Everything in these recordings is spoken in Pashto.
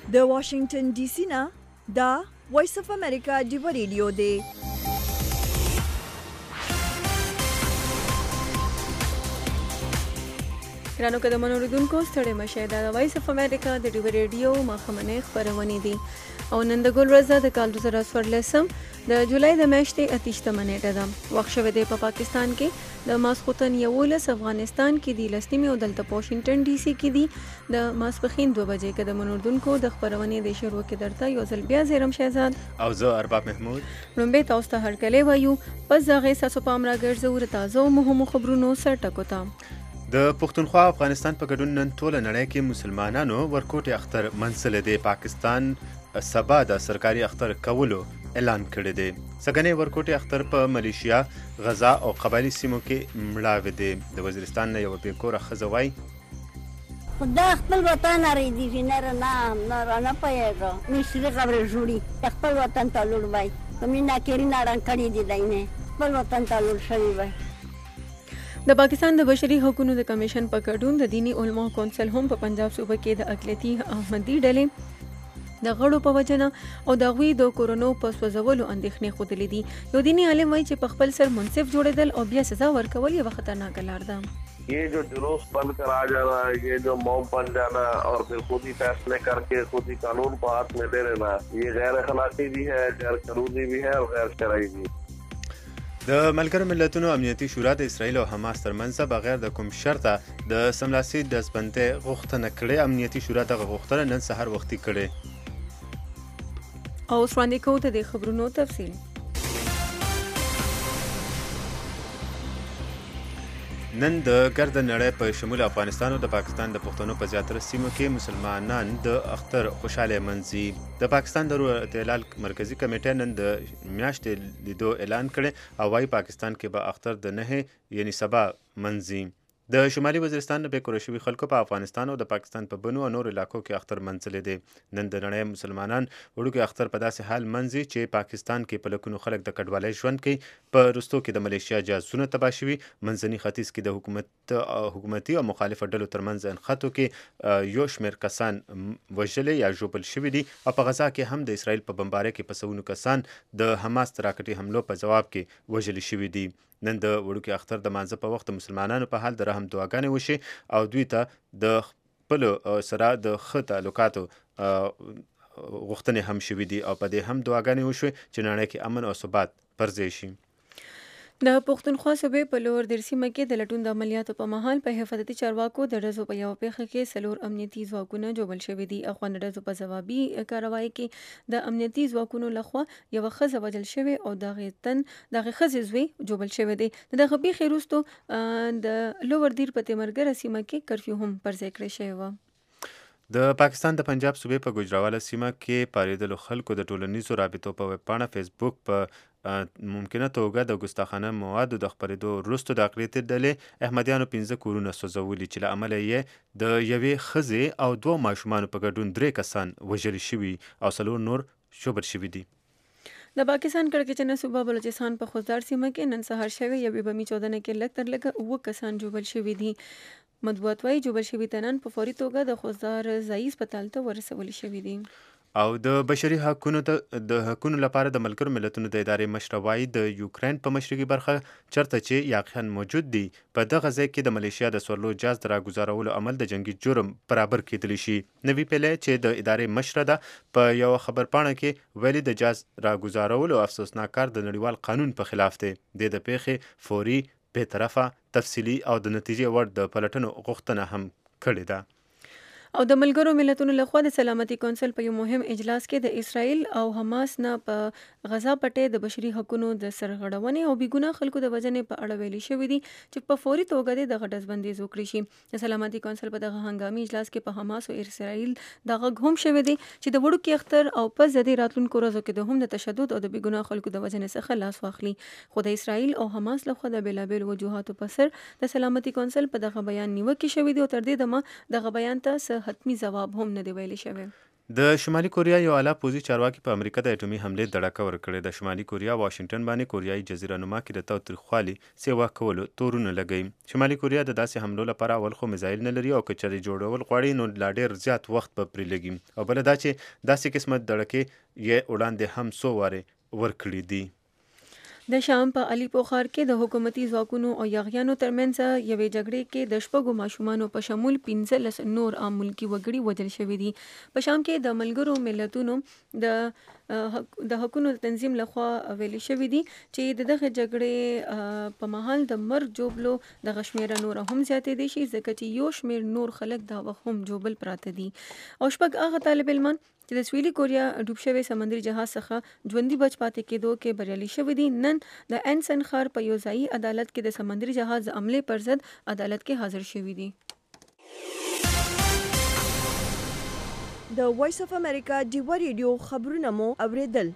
د واشنگټن ډي سي نه دا وایس اف امریکا ډیو ریډیو دی. ګرانو قدمونو اوریدونکو ستړي مشه، دا د وایس اف امریکا د ډیو ریډیو ماښامنۍ خپرونې دي او نن د ګل ورځ د کال 2014 د جولای د میاشتې 28 نیټه ده. وخت شوی دی په پاکستان کې د ماسخوتن 11، افغانستان کې دی لسنیمه او دلته په واشنگټن ډي سي کې دی د ماسپښین 2 بجې. قدمونو اوریدونکو د خپرونې د شروع کې درته یو ځل بیا زیرم شهزاد او زه ارباب محمود لومبه تاسو ته هرکلی وایو. پس دغه ساسو پام راګرځو تازه او مهمو خبرونو سر ټکو ته. د پښتونخوا افغانستان په ګډون نن ټوله نړۍ کې مسلمانانو ورکوټي اختر منسل دی. پاکستان سبا د سرکاري اختر کولو اعلان کړی دی. سګنې ورکوټي اختر په ملیشیا، غزا او قبایلی سیمو کې مړاوې دی. د وزیرستان نه یو بیکوره ښځه وایي خدا خپل وطن ریدي چې نه پوهېږم مشري خبرې جوړي خپل وطن ته لوړ وای کومې ناکري ناران کړي دي دی نه خپل وطن ته لوړ شوي وای. د پاکستان د بشري حقوقو د کمیشن په ګډون د دینی علماء کونسل هم په پنجاب صوبه کې د اقلیتي احمدي ډلې د غړو په وجنه او د غوي د کورونو په سوځولو اندېښنې خوده دي. یو دینی عالم وایي چې په خپل سر منصف جوړېدل او بیا سزا ورکول یو خطرناک لار ده. ये जो जुलूस बंद करा जाना, ये जो मॉब बन जाना और फिर खुद ही फैसले करके खुद ही कानून को हाथ में ले लेना, ये गैर अखलाकी भी है, गैर कानूनी भी है और गैर शरعي भी. د ملګرو ملتونو امنیتي شورا د اسرائیل او حماس ترمنځ بغیر د کوم شرطه د سملاسي دزبندۍ غوښتنه کړې. امنیتي شورا دغه غوښتنه نن سهار وختي کړې. او اوس وړاندې کوو ته د خبرونو تفصیل. نن د ګرد نړۍ په شمول افغانستان او د پاکستان د پښتنو په زیاتره سیمو کې مسلمانان د اختر خوشاله منځي. د پاکستان د اعتدال مرکزی کمیټه نن د میاشتې لیدو اعلان کړي او وايي پاکستان کې به اختر د 9 یعنی سبا منځي. د شمالي وزیرستان نه بیکوره شوي خلکو په افغانستان او د پاکستان په بنو او نور علاقو کې اختر منځلی دی. نن د نړۍ مسلمانان وړوکی اختر په داسې حال منځي چې پاکستان کې په لکونو خلک د کډوالۍ ژوند کوي. په وروستو کې د ملیشیا جاسوسونه تباه شوي. منځني ختیځ کې د حکومتي او مخالفه ډلو ترمنځ انخطو کې یو شمېر کسان وژلي یا ژوبل شوي دي او په غزا کې هم د اسرائیل په بمبارۍ کې په سوونو کسان د حماس د راکټي حملو په جواب کې وژلي شوي دي. نن د وړوکي اختر د مانځه په وخت مسلمانانو په حال د رحم دعاګانې وشي او دوی ته د خپلو سره د ښه تعلقاتو غوښتنې هم شوي دي او په دې هم دعاګانې وشوې چې نړۍ کې امن او ثبات پر ځای شي. د پښتونخوا صوبې په لور در سیمه کې د لټون د عملیاتو په مهال په حفاظتي چارواکو د ډزو په یوه پیښه کې 4 امنیتي ځواکونه جوړل شوي دي. افغان ډزو په ځوابي کاروایی کې د امنیتي ځواکونو لخوا یوه ښځه وژل شوې او دغه ښځې زوی جوړل شوی دی. د دغه پیښې وروسته د لوور دیر په تیمرګره سیمه کې کرفیو هم پر ځای کړی شوی و. د پاکستان د پنجاب صوبې په ګوجراواله سیمه کې پارېدلو خلکو د ټولنیزو رابطو په ویبپاڼه فیسبوک په ممکنه توګه د ګستاخانه موادو د خپرېدو وروسته د اقلیتي ډلې احمدیانو 15 کورونه سوځولي چې له امله یې د یوې ښځې او 2 ماشومانو په ګډون 3 کسان وژلي شوي او 4 نور ژوبل شوي دي. د پاکستان کړکېچنه صوبه بلوچستان په خوزدار سیمه کې نن سهار شوې یوې بمي چودنه کې لږ تر لږه 9 کسان جوبل شوي دي. مطبوعات وايي جوبل شوي تنان په فوري توګه د خوزدار ځایي هسپتال ته ورسول شوي دي. او د بشري حقونو لپاره د ملګرو ملتونو د ادارې مشره وایي د یوکرین په مشرقي برخه چرته چې یاقیان موجود دي په دغه ځای کې د ملیشیا د سورلو جاز د راګزارولو عمل د جنگي جرم برابر کېدلی شي. نوي پیلې چې د ادارې مشره ده په یو خبرپاڼه کې ویلي د جاز راګزارولو افسوسناک کار د نړیوال قانون په خلاف دی. د پیښې فوري، بېطرفه، تفصیلي او د نتیجې وړ د پلټنو غوښتنه هم کړې ده. او د ملګرو ملتونو لخوا د سلامتي کونسل په یو مهم اجلاس کې د اسرائیل او حماس نه په غزا پټې د بشري حقوقو د سرغړونې او بېګناه خلکو د وژنې په اړه ویلي شوي دي چې په فوري توګه دغه ډزبندیز وکړي شي. د سلامتي کونسل په دغه هنګامي اجلاس کې په حماس او اسرائیل د غږ هم شوی دی چې د وړوکي اختر او پس د دې راتلونکو ورځو کې د هم د تشدد او د بېګناه خلکو د وژنې څخه لاس واخلي. خو د اسرائیل او حماس لخوا د بېلابېلو وجوهاتو په سر د سلامتي کونسل په دغه بیان نیوکې شوي دي او تر دې دمه دغه بیان ته حتمي ځواب هم نه دی ویلی شوی. د شمالي کوریا یو اعلی پوځي چارواکي په امریکا د اټومي حملې دړکه ورکړې ده. شمالي کوریا واشنګټن باندې کوریایي جزیره نما کې د تاوتریخوالي سیوا کولو تورونه لګوي. شمالي کوریا د داسې حملو لپاره اول خو میزایل نه لري او که چېرې جوړول غواړي نو لا ډېر زیات وخت به پرې لګي، او بله دا چې داسې قسمه دړکې یې وړاندې هم څو وارې ورکړي دي. د شام په الیپو ښار کې د حکومتي ځواکونو او یاغیانو ترمنځ یوې جګړې کې د 6 ماشومانو په شمول 15 نور عام ملکي وګړي وژل شوي دي. په شام کې د ملګرو ملتونو د حقونو تنظیم لخوا ویلي شوي دي چې د دغه جګړې په مهال د مرګ جوبلو دغه شمیره نور هم زیاتېدی شي، ځکه چې یو شمیر نور خلک دا وخت هم جوبل پراته دي. او شپږ هغه طالب علمان چې د سویلي کوریا ډوب شوي سمندري جهاز څخه ژوندي بچ پاتې کېدو کې بریالي شوي دي، نن د انسن ښار په یو ځایي عدالت کې د سمندري جهاز د حملې پر ضد عدالت کې حاضر شوي دي. د وایس اف امریکا ډیوه ریډیو خبرونه مو اوریدل.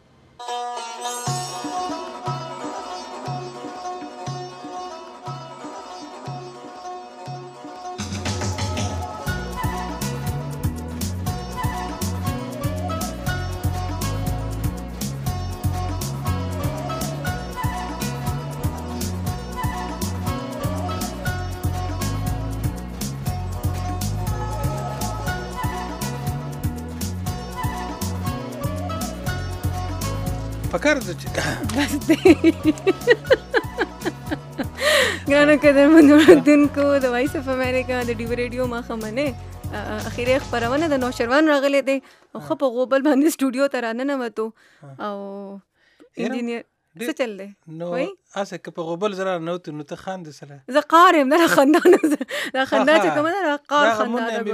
فکر د چې بس دی ګرانو قدرمنو اورېدونکو، د وایس اف امریکا د ډیوه ریډیو ماښامنۍ اخیری خپرونه د نوشروان راغلی دی او ښه په غوبل باندې سټوډیو ته راننوتو او انجینیر څه چل دی نو اسه که په غوبل زره نوت نو ته خاندې سره زه قار یم نه خندا نه خندا چې کومه ده قار خندا ده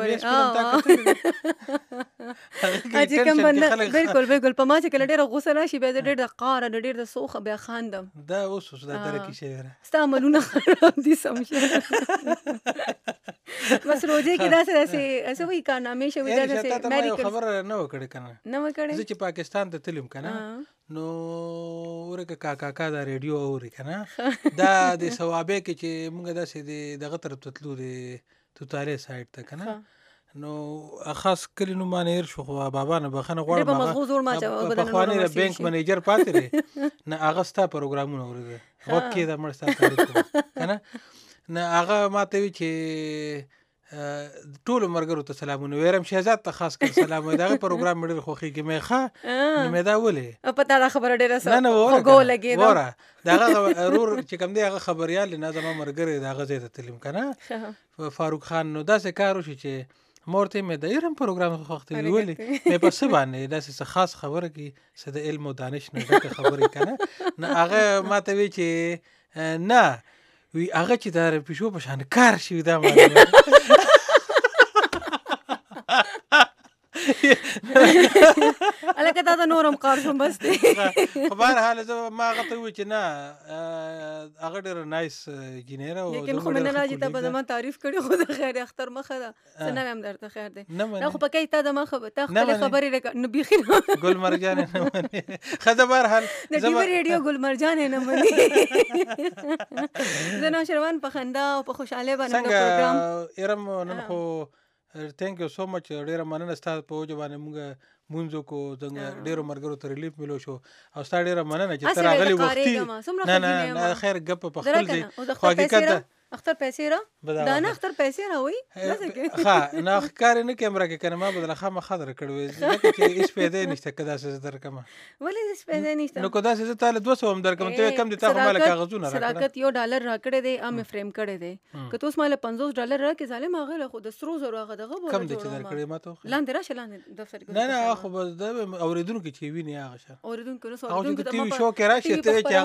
چې کوم باندې بالکل په ما چې کله ډېره غوسه راشي بیا ډېر د قار ډېر د سوخه بیا خاندم. دا اوس دا درکې شی وره ستا عملونه خراب دي سمشه بس روزه کې داسې وایي کارنامې شوي داسې میډیکل خبره نه وکړې کنه نه وکړې. زه چې پاکستان ته تلم کنه نو ورکه کاکا دا ریډیو اوري کنه دا د ثوابه کې چې موږ داسې دغه طرف ته تلو د توتاله سایډ ته کنه نو خاص کلی نو باندې شو خو بابا نه بخنه غواړم په خواني د بانک منیجر پاتې لري نه هغه ستا پروګرامونه اوري وکي دا مرسته کوي کنه نه هغه ماته وی چې ټول مرګرو ته سلامونه ویرم شهزاد ته خاص کر سلام وای دا پروګرام ډېر خوخي کې مې ښه نو مې دا ولې په تا خبره ډېره سره نه وګو لګي وره دا رور چې کوم دی هغه خبريال نه زما مرګره دا غزه ته تلم کنه فاروق خان نو دا څه کارو شي چې مورته مې د ایرم پروګرام خوختي ولې مې په څه باندې دا څه خاص خبره کې څه د علم او دانش نه ډکه خبرې کنه نه هغه ماته وی چې نه وی هغه چې دا پښو په شان کار شي دا الکه دا نورم کار شوم بس دی په بهر حال زه ما هغه ته وی چې نه هغه ډېر نایس انجینیر او لیکن خو مې نه راځي ته به ما تعریف کړي خو د خیر اختر مخه ده څنګه هم درته خیر دی نه خو پکې ته د ما ته خپل خبرې نه بيخي ګل مرجان نه مني خزه بهر حال د ټي وی ریډیو ګل مرجان نه مني زه نو شروان په خندا او په خوشاله باندې پروګرام ایرم نن خو تھینک یو سو مچ ډیره مننه ستاسو په وجه باندې موږ مونږ کو څنګه ډیرو مرګرو ته ریلیف ملو شو او ستاسو ډیره مننه چې تر غلي وختي نه خیر غپ په خپل دي خو حقیقت اختر پیسې را دا نه اختر پیسې را وای ها نه کار نه کیمرا کې کنه ما بدل خامہ خضر کړو ځکه چې اس پیدا نشته کدا څه در کما ولې اس پیدا نشته نو کدا څه تعالی 200 هم در کوم ته کم دي تاسو مال کاغذونه راکړه صداقت یو ډالر راکړې دی ام فریم کړې دی که تاسو مال 50 ډالر راکې ظالم هغه له خود سرو زرو هغه دغه کم دي چې در کړې ما ته لاندې راشه لاندې دفتر کې نه نه خو بس د اوریدونکو کې چې ویني هغه شه اوریدونکو نو اوریدونکو ته ټي وی شو کې راشه ته چې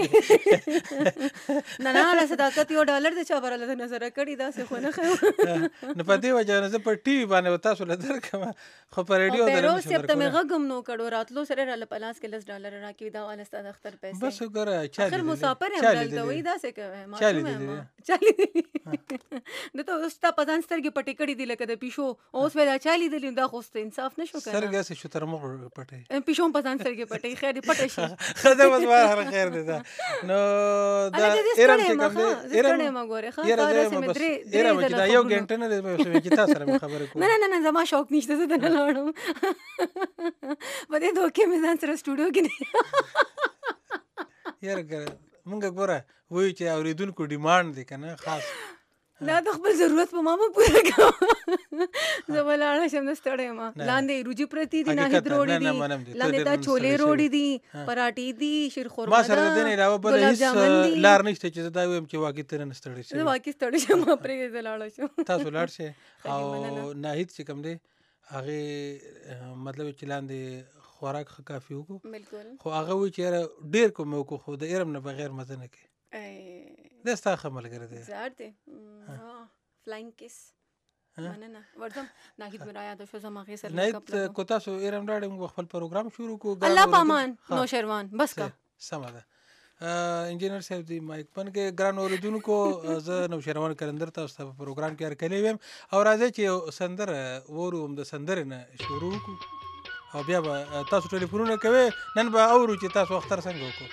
هغه نه نه صداقت یو ډالر د چا برله نظر کړی دا څه خو نه خو نه پدې وجه نه زه په ټي وی باندې تاسو له درکم خو په ریډیو درته روز ته مې غږم نو کړو راتلو سره را پلاس کې $10 راکې دا ول ستاسو اختر پیسې بس وګوره چا اخر مسافر هم دلته وای دا څه کوي ما چالي د ته اوس تا پزان سترګې پټې کړې دي لکه د پیشو اوس ودا چالي دي دا خو ست انصاف نشو کنه سترګې څه شو تر مخ پټې پیشو پزان سترګې پټې خیر دې پټې شي خدای مزوار خیر دې دا نو دا ایرم چې کوم دی ایرم ګوره ښه یاره دا زه رسمې بس درې یاره ځله چې دا یو خبرونه. ګنټه نه دی چې تا سره مې خبرې کوم. نه زما شوق نشته زه ته نه لاړم په دې دوکې مې ځان سره سټوډیو کې نه یاره مونږ ګوره وایو چې اورېدونکو ډیمانډ دی که نه خاص دا د خپل ضرورت په ما مه پوره کوم زه به لاړه شم نه ستړی یم لاندې روجي پرتې دي ناهید روړې دي لاندې دا چولې روړې دي پراټې دي شیرخورما ما سره د دې نه علاوه بله هېڅ لار نشته چې زه دا ویم چې واقعي ته نه ستړی شم. زه واقعي ستړی شم پرېږدې زه لاړه شم. تاسو لاړ شئ او ناهید چې کوم دی هغې مطلب چې لاندې خوراک ښه کافي وکړو بالکل خو هغه وایي چې یاره ډېر کوم مې وکړو خو د علم نه بغیر مزه نه کوي. دا ستا ښه ملګری دی زار دی فلاینګ کیس مننه ورځم ناهید مې رایاده شو زما هغې سره ناهید کو تاسو ایرم لاړې موږ خپل پروګرام شروع کړو. الله پامان نوشروان بس کا سمه ده. انجینر صاحب دی مایک پن کې ګران اوریدونکو زه نوشروان کلندر تاسو ته په پروګرام کې هرکلی ویم او راځئ چې یو سندره وورو هم د سندرې نه شروع وکړو او بیا به تاسو ټلیفونونه کوئ نن به اورو چې تاسو اختر څنګه وکړو.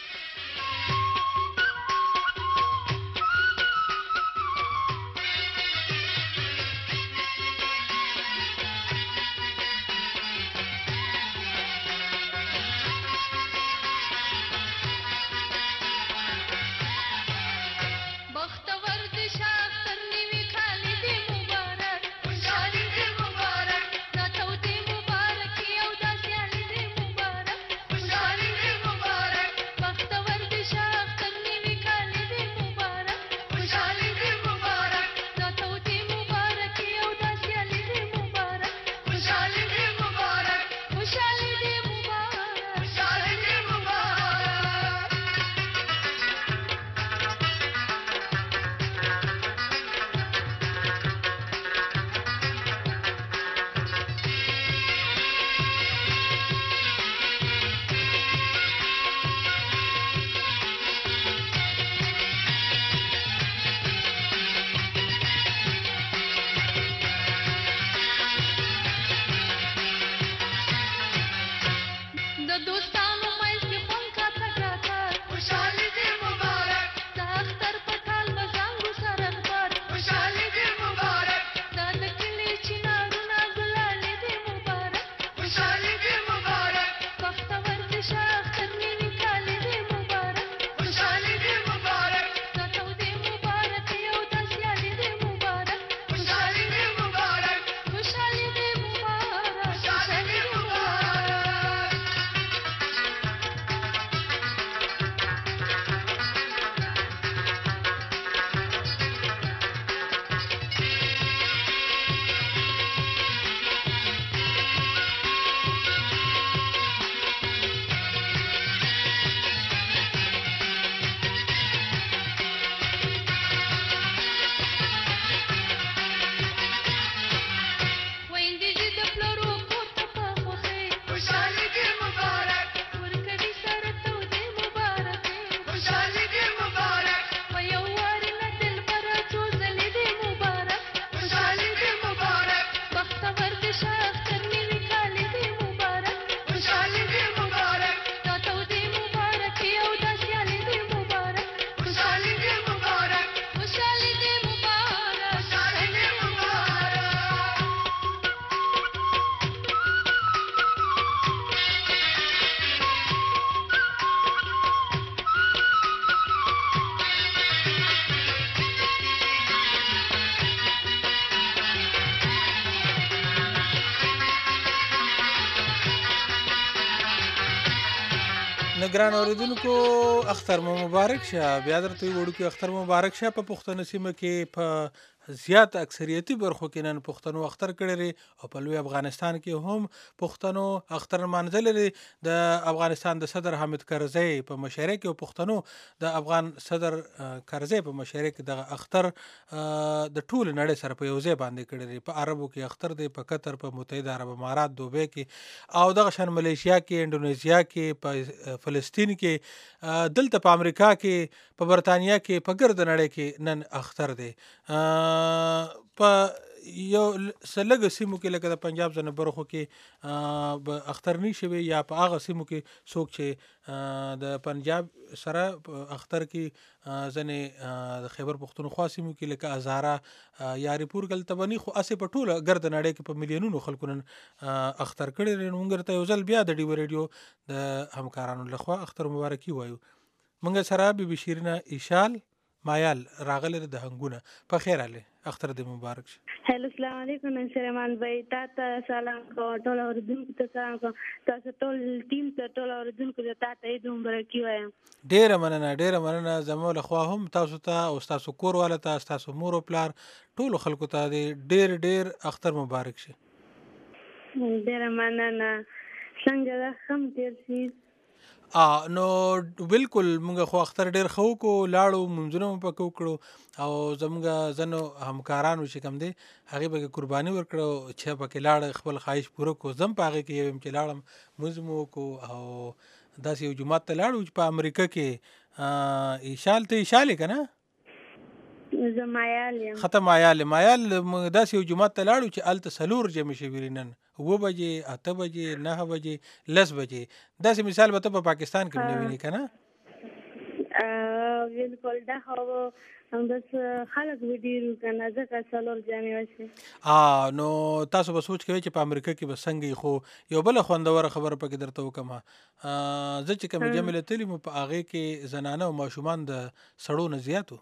ګران اوریدونکو اختر مو مبارک شه. بیا درته وړو کې اختر مبارک شه. په پښتون سیمه کې په زیات اکثریتي برخو کې نن پښتنو اختر کړی او په لوی افغانستان کې هم پښتنو اختر منځل لري. د افغانستان د صدر حامد کرزی په مشرۍ کې او پښتنو د افغان صدر کرزی په مشرۍ کې د اختر د ټول نړۍ سره په یو ځای باندې کړی. په عربو کې اختر دی، په قطر، په متحده عرب امارات، دوبۍ کې او دغه شان ملیشیا کې، انډونیزیا کې، په فلسطین کې، دلته په امریکا کې، په برطانیه کې، په ګرد نړۍ کې نن اختر دی. په یو سلګ سیمو کې لکه د پنجاب ځنه برخو کې اختر نه شوي یا په هغه سیمو کې څوک چې د پنجاب سره اختر کې ځنې د خیبر پښتونخوا سیمو کې لکه هزاره یا ریپور ګل تبني خو اسې په ټوله ګرد نړۍ کې په میلیونونو خلکو نن اختر کړي مونږ ته یو ځل بیا د ډیو ریډیو د همکارانو لخوا اختر مبارکي وایو. مونږ سره بي بي شیرینه ایشال مایال راغله د هنګونه په خیر علي اختر دې مبارک شه. هلو السلام علیکم سلیمان بھائی تاسو سلام کوم ټول اوریدونکو ته سلام کوم تاسو ټول ټیم ته ټول اوریدونکو ته تاسو عید مبارکي وایم. ډیره مننه زموږ له خوا هم تاسو ته او تاسو کور والا ته تاسو مور او پلار ټول خلکو ته ډیر اختر مبارک شه. ډیره مننه څنګه ده هم تیر شي. نو بالکل موږ خو اختر ډیر خو کو لاړو منځونه په وکړو او زموږ زنو همکارانو چې کم دي هغه به قرباني ورکړو چې په کې لاړ خپل خواهش پوره کو زم پاغه کې يم چې لاړم مزمو کو او داسې یو جمعه ته لاړو چې په امریکا کې ایشال کنه زمایال یم ختم مایال داسې یو جمعه ته لاړو چې الته سلور جمع شي ورینن 9 بجې 8 بجې 9 بجې 10 بجې داسې مثال به ته په پاکستان کې نه ویني کنه. بالکل دا خو هم بس خلک وډیرو کنه ځکه سلور جامع وشي. نو تاسو به سوچ کوئ چې په امریکا کې به څنګه خو یو بل خوندور خبره پکې درته وکم. زه چې کوم جمله تلم په هغه کې زنانه او ماشومان د سړو نه زیاتو.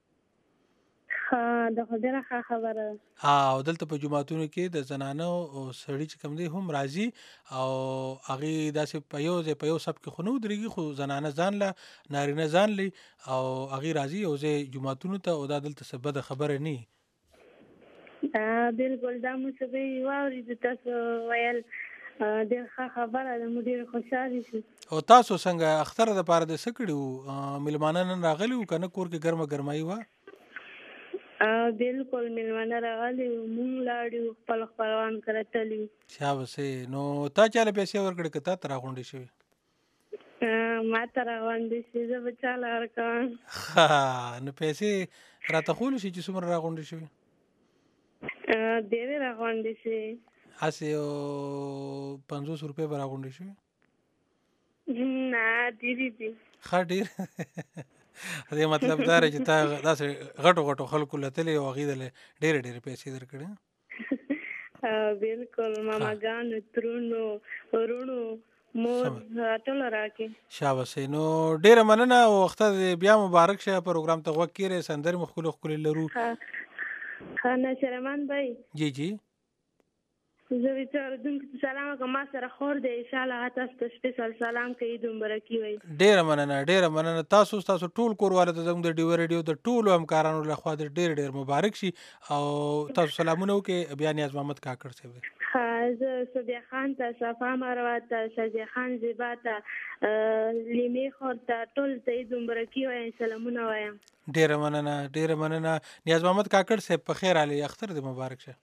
دا خو ډیره ښه خبره ده. او دلته په جوماتونو کې د زنانه او سړي چې کوم دی هم راځي او هغه داسې په یو سب کې خو نه ودرېږي خو زنانه ځان له نارینه ځان لي او هغه راځي او زه جوماتونو ته او دا دلته څه بده خبره نه. بالکل دا مو څه وی واورید تاسو ویل ډیر ښه خبره ده مو ډیر خوشاله شو. او تاسو څنګه اختر د پاره د سکړو ملمانه نن راغلی کنه کور کې ګرمه ګرمای و؟ بالکل ملمانه راغلی مونږ لاړو خپل خپلوان کړه تللی. شابه نو تا چاله پیسې ورکړې که تا ته راغونډې شوې؟ ما ته راغونډې شوې زه به چاله ورکوم. نو پیسې راته خولی شي چې څومره راغونډې شوې؟ ډېرې راغونډې شوې. هسې یو 50 روپۍ به راغونډې شوې؟ نه ډېرې دي. ښه ډېر دې مطلب دا چې تا داسې غټو خلکو لتلې او هغې دله ډېرې پیسې درکړې. بالکل ماماګانو ترونو ورونو مور ټول راکې. شابه نو ډېره مننه او اختر بیا مبارک شه. پروګرام ته غوږ کیږئ سندرې مو ښکلې لرو. ښه نشرمان بھائی جی زه ویته اوریدونکو ته سلام کوم ما سره خور دی انشاءالله تاسو ته سپیشل سلام کوي عید مبارکي وایي. ډېره مننه تاسو ټول کورواله ته زموږ د ډیو ریډیو د ټولو همکارانو لخوا د ډېر مبارک شي او تاسو سلامونه وکړئ. بیا نیاز محمد کاکړ صاحب زه صبیح خان ته صفا مروه ته شجیع خان زیبا ته لیمې خور ته ټول ته عید مبارکي وایم سلامونه وایم. ډېره مننه نیاز محمد کاکړ صاحب په خیر علي اختر دې مبارک شه.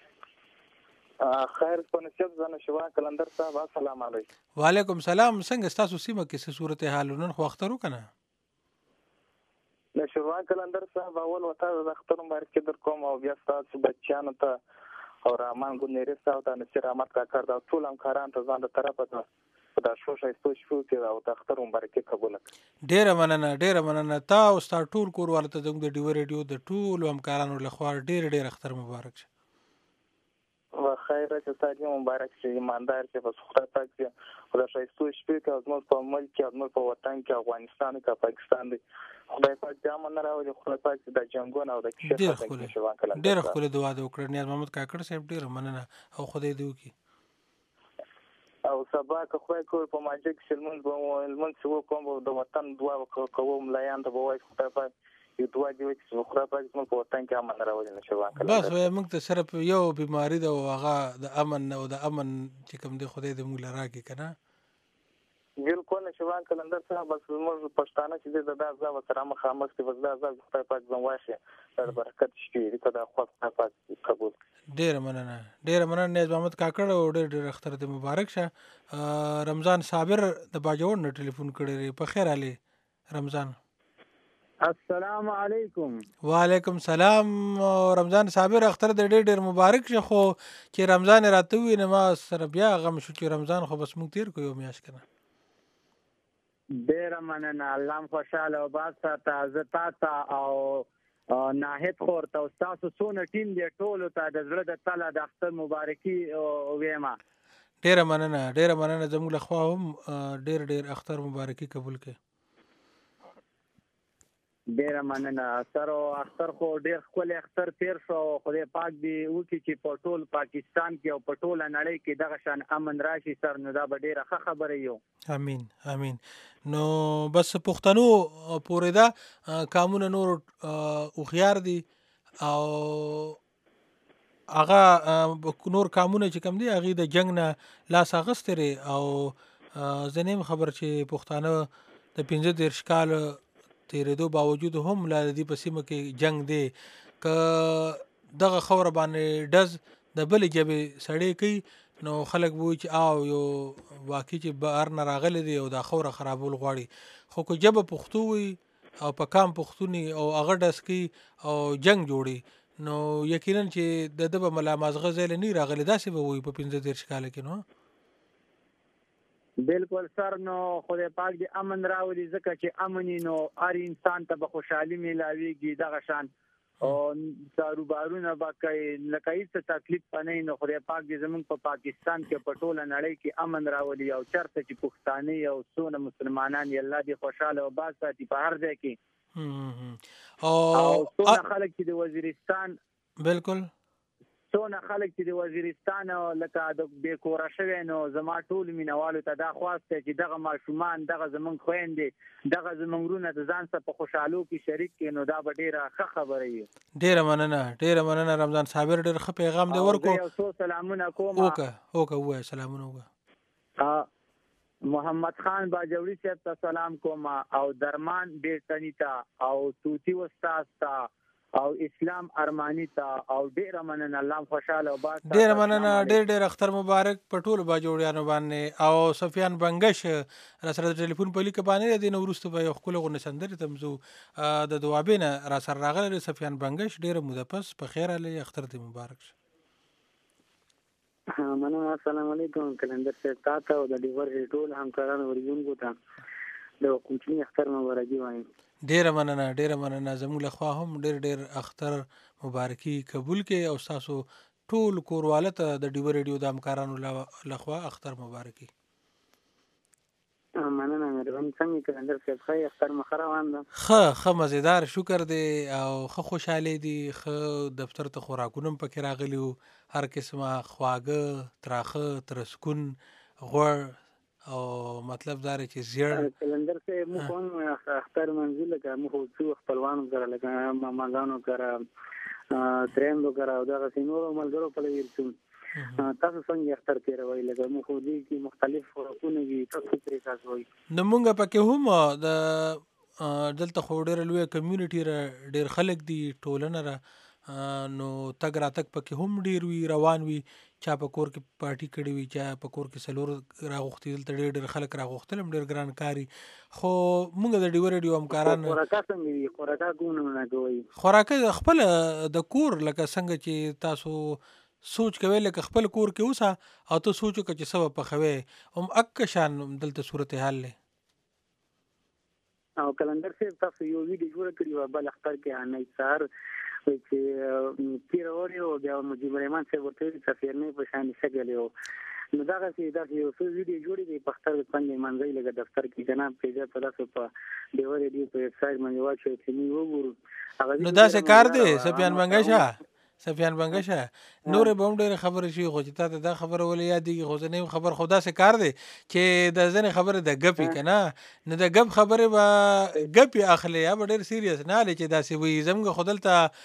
خیر په نسبت زنه شوان کلندر صاحب السلام علیکم. وعلیکم السلام. څنګه تاسو سیمه کې څه صورت حال نن خو اختر وکنه؟ د شوان کلندر صاحب اول وته د اختر مبارک در کوم او بیا تاسو بچیانو ته او رحمان ګنيري صاحب ته نصیر احمد کاکړ دا ټول همکاران ته ځان د طرفه ته دا شوشای شو کې او د اختر مبارک قبول کړ. ډېره مننه تا او ستا ټول کورواله ته زموږ د ډیو ریډیو د ټول همکارانو لخوا ډېر اختر مبارک شه. و خیر چې تاسو مبارک شي ایماندار چې په خدای پاک چې خدای شایستو شپې کې زموږ په ملک کې زموږ په وطن کې افغانستان کې پاکستان دی خدای پاک دې امن راوړي. خدای پاک د جنگونو او د کیسه څخه شوان کړي. ډېر خپل دعا وکړه نیاز محمد کاکړ صاحب. ډېر مننه او خدای دې وکړي. او سبا که خدای کوي په ماجه کې لمونځ وکوم د وطن دعا کوم ملایان ته وایي خدای پاک یو دعا دی چې خدای پاک زموږ په وطن کې امن راوړي نشي واکړي. بس موږ ته صرف یو بیماری ده او هغه د امن چې کوم دی خدای دې موږ لراکي کنه. بالکل شوان کلندر صاحب بس موږ پښتانه چې د دازا وسره مخامخ دي وزدا ز خدای پاک زموږ واشه در برکت شي کدا خدای پاک قبول. ډېر مننه نیاز محمد کاکړ او ډېر اختر دې مبارک شه. رمضان صابر د باجوړ نه ټلیفون کړی په خیر علي رمضان. السلام علیکم. وعلیکم سلام. رمضان صابر اختر د ډېر ډېر مبارک شه، خو چې رمضان راته ووي نو ما سره بیا غم شو چې رمضان خو بس موږ تېر کړو یو میاشت که نه. ډېره مننه، الله هم خوشحاله او باد ساته. زه تا ته او ناهد خور ته او ستاسو څونه ټیم دی ټولو ته د زړه د تله د اختر مبارکي ویمه. ډېره مننه، ډېره مننه. زموږ له خوا هم ډېر ډېر اختر مبارکي قبول کړئ. ډېره مننه. سره اختر خو ډېر ښکلی اختر تېر شو. خدای پاک دې وکړي چې په ټول پاکستان کې او په ټوله نړۍ کې دغه شان امن راشي سر، نو دا به ډېره ښه خبره یو. امین امین. نو بس پښتنو پورې دا کامونه نور هوښیار دي او هغه نور کامونه چې کوم دي هغې د جنګ نه لاس اخیستی دی او زه نه یم خبر چې پښتانه د 15 کاله تېرېدو باوجود هم لا د دې په سیمه کې جنګ دی. که دغه خوره باندې ډز د بلې ژبې سړی کوي نو خلک به وایي چې او یو واقعي چې بهر نه راغلی دی او دا خوره خرابول غواړي. خو که ژبه پښتو وي او په کام پښتون او هغه ډز کوي او جنګ جوړي نو یقینا چې د ده به ملا مازغه ځای له نه راغلی، داسې به وایي په 15 کاله کې. نو بالکل سر، نو خدای پاک دې امن راولي، ځکه چې امني نو هر انسان ته به خوشحالي میلاویږي. دغه شان او کاروبارونه به کوي، لکه هېڅ تکلیف به نه وي. نو خدای پاک دې زموږ په پاکستان کې په ټوله نړۍ کې امن راولي او چېرته چې پښتانه او څونه مسلمانان یې الله دې خوشحاله او باد ساتي په هر ځای کې. او څونه خلک چې د وزیرستان بالکل څونه خلک چې د وزیرستان لکه د بې کوره شوی، نو زما ټول مینوالو ته دا خواست دی چې دغه ماشومان، دغه زموږ خویندې، دغه زموږ وروڼه د ځان سره په خوشحالو کې شریک کړي، نو دا به ډېره ښه خبره وي. ډېره مننه، ډېره مننه. رمضان صابر ډېر ښه پیغام دی ورکړو. یو څو سلامونه کوم. ووایه سلامونه وکړه. محمد خان باجوړي صاحب ته سلام کوم او درمان بیرتنی ته او توتی استاد ته او اسلام ارمانی ته او ډېره مننه. الله خوشحاله او باد. ډېره مننه. ډېر ډېر اختر مبارک په ټولو باجوړیانو باندې. او سفیان بنګش را سره د ټلیفون په لیکه باندې دی، نو وروسته به یو ښکلې غونډې سندرې ته ځو. د دوابې نه را سره راغلی دی سفیان بنګش. ډېره موده پس په خیر راغلی، اختر دې مبارک شه. مننه. السلام علیکم کلندر صاحب، تا ته او د ډیور ټول همکارانو ورجونکو ته د کوچني اختر مبارکي وایم. ډېره مننه، ډېره مننه. زموږ له خوا هم ډېر ډېر اختر مبارکي قبول کړئ او ستاسو ټول کورواله ته د ډیور ریډیو د همکارانو له خوا اختر مبارکي. مننه مهرباني. څنګه کلندر صاحب ښه اختر مخ روان ده؟ ښه مزېدار، شکر دی او ښه خوشحالي دي. ښه دفتر ته خوراکونه هم پکې راغلي وو، هر قسمه خواږه، تراخه، ترسکون، غوړ او مطلب دا دی چې زیړ. کلندر صاحب موږ هم اختر منځي لکه موږ څو خپلوانو سره لکه ماماګانو سره ترېندو سره او دغسې نورو ملګرو په لور ورسو. تاسو څنګه اختر تېروئ؟ لکه موږ خو دې کې مختلف خوراکونه وي، تاسو پرې خاصوئ؟ نو موږ پکې هم د دلته خو ډېره لویه کمیونټي را ډېر خلک دي، ټولنه را نو تګ راتګ پکې هم ډېر وي، روان وي. چا په کور کې پارټي کړې وي، چا په کور کې څلور راغوښتي. دلته ډېر ډېر خلک راغوښتل هم ډېر ګران کاري. خو موږ د ډیور ریډیو همکاران خوراکه څنګه وي؟ خوراکه کومه نه کوئ؟ خوراکه خپل د کور لکه څنګه چې تاسو سوچ کوئ، لکه خپل کور کې اوسه او ته سوچ وکړه چې څه به پخوې، هم اکه شان دلته صورتحال دی. او کلندر صاحب تاسو یو ویډیو جوړه کړې وه بل اختر کې هنۍ سهار چې تېره وړې وه، بیا مجیب الرحمن صاحب ورته ویلي سفیرنۍ په شان شکل یې و. نو دغسې یو څو ویډیو جوړې دي په اختر څنګه منځئ لکه دفتر کې جناب پیجا په داسې په ډیور ریډیو په ویبسایټ باندې واچوئ چې موږ وګورو. نو داسې کار دی سفیان بنګشه؟ سفیان بنګشه نورې به هم ډېرې خبرې شي، خو چې تا ته دا خبره ولې یادېږي؟ خو زه نه یم خبر. خو داسې کار دی چې د ځینې خبرې د ګپې که نه، نو د ګپ خبرې به ګپې اخلې، یا به ډېر سیریس نه هلې چې داسې وایي. زموږ خو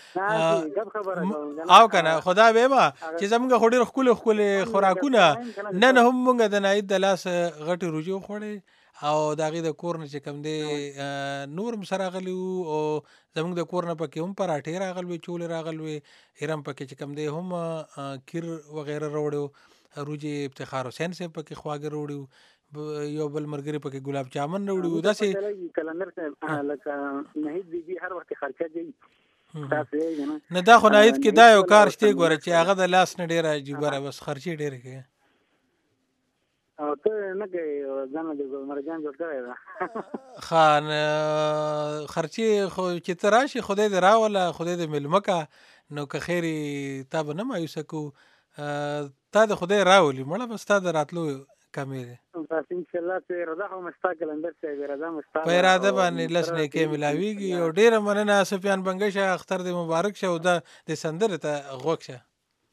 دلته او که نه خدا به یم چې زموږ خو ډېر ښکلې ښکلې خوراکونه. نن هم موږ د ناید د لاس غټې روژې وخوړې او د هغې د کور نه چې کوم دی نور هم سره راغلي وو او زموږ د کور نه پکې هم پراټې راغلي وې، چولې راغلي وې، هرم پکې چې کوم دی هم کیر وغیره راوړی وو، روجې افتخار حسین صاحب پکې خواږه راوړي وو، یو بل ملګري پکې ګلاب جامن راوړي داسې کلندر صاحب لکه نهید بیبي هر وخت خرچه کوي نه دا خو نهید کې دا یو کار شته ګوره چې هغه د لاس نه ډېره عجیبه ده بس خرچې ډېرې کوي او ته نه کوې ځان د مرجان جوړ کړی ده خان خرچې خو چې ته راشي خدای دې راوله خدای دې مېلمه کا نو که خیر تا به نه مایوسه کوو تا د خدای راولي مړه بس تا د راتلو کمې دی بس انشاءالله په اراده خو مستا کلندر صاحب اراده مستا په اراده باندې لس نیکۍ ملاویږي او ډېره مننه سفیان بنګی شه اختر دې مبارک شه او د سندرې ته غوږ شه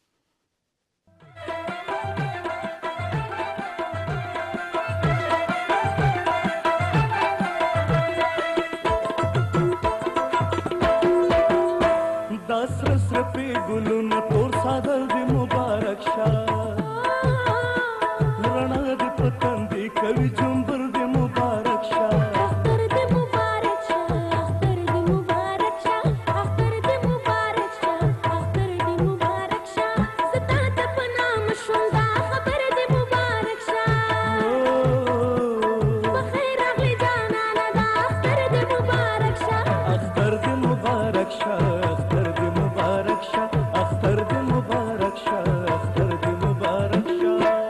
دا سره سره پرې ګلونه تور څادر دې مبارک شه رڼا دې په تندي کوي جنبر دې مبارک شه اختر دې مبارک شه اختر دې مبارک شه اختر دې مبارک شه اختر دې مبارک شه ستا ته په نام شوم دا خبر دې مبارک شه بخیر راغلی جانانه دا اختر دې مبارک شه اختر دې مبارک شه اختر دې مبارک شه اختر دې مبارک شه اختر دې مبارک شه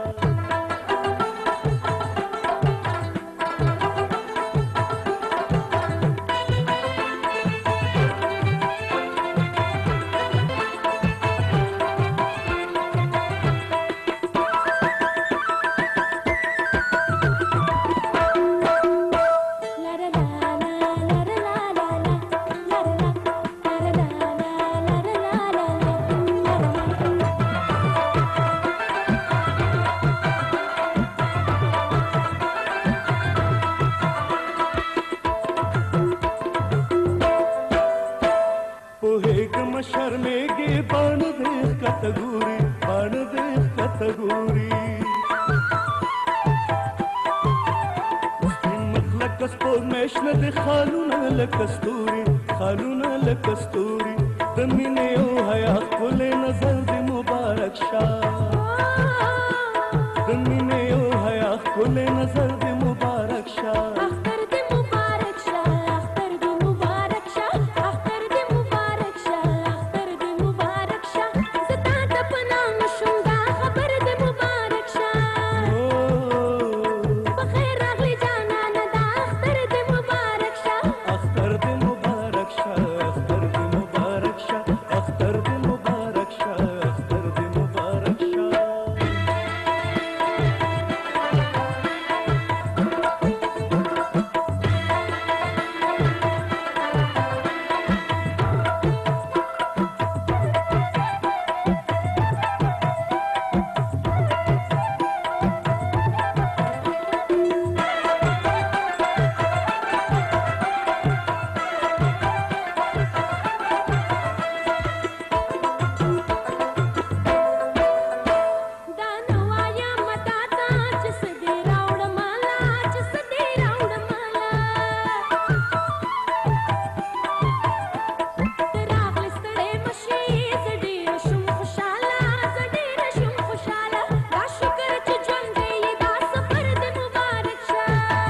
पोहेगम शर्मेगे बाण दे कतगूरी مخلق سپور میشنه د خالونه لکستوري د مینې او حیا ښکلی نظر دې مبارک شه د مینې او حیا ښکلی نظر دې مبارک شه اختر دې مبارک شه اختر دې مبارک شه اختر دې مبارک شه اختر دې مبارک شه ستا ته په نام شوم دا خبر دې مبارک شه بخیر راغلی جانانه دا اختر دې مبارک شه اختر دې مبارک شه اختر دې مبارک شه اختر دې مبارک شه اختر دې مبارک شه دا نو وایم تا ته چې څه دې راوړه مالا چې څه دې راوړه مالا ته راغلې ستړی مشې زه ډېره شوم خوشحاله دا شکر چې ژوندی یې دا سفر دې مبارک شه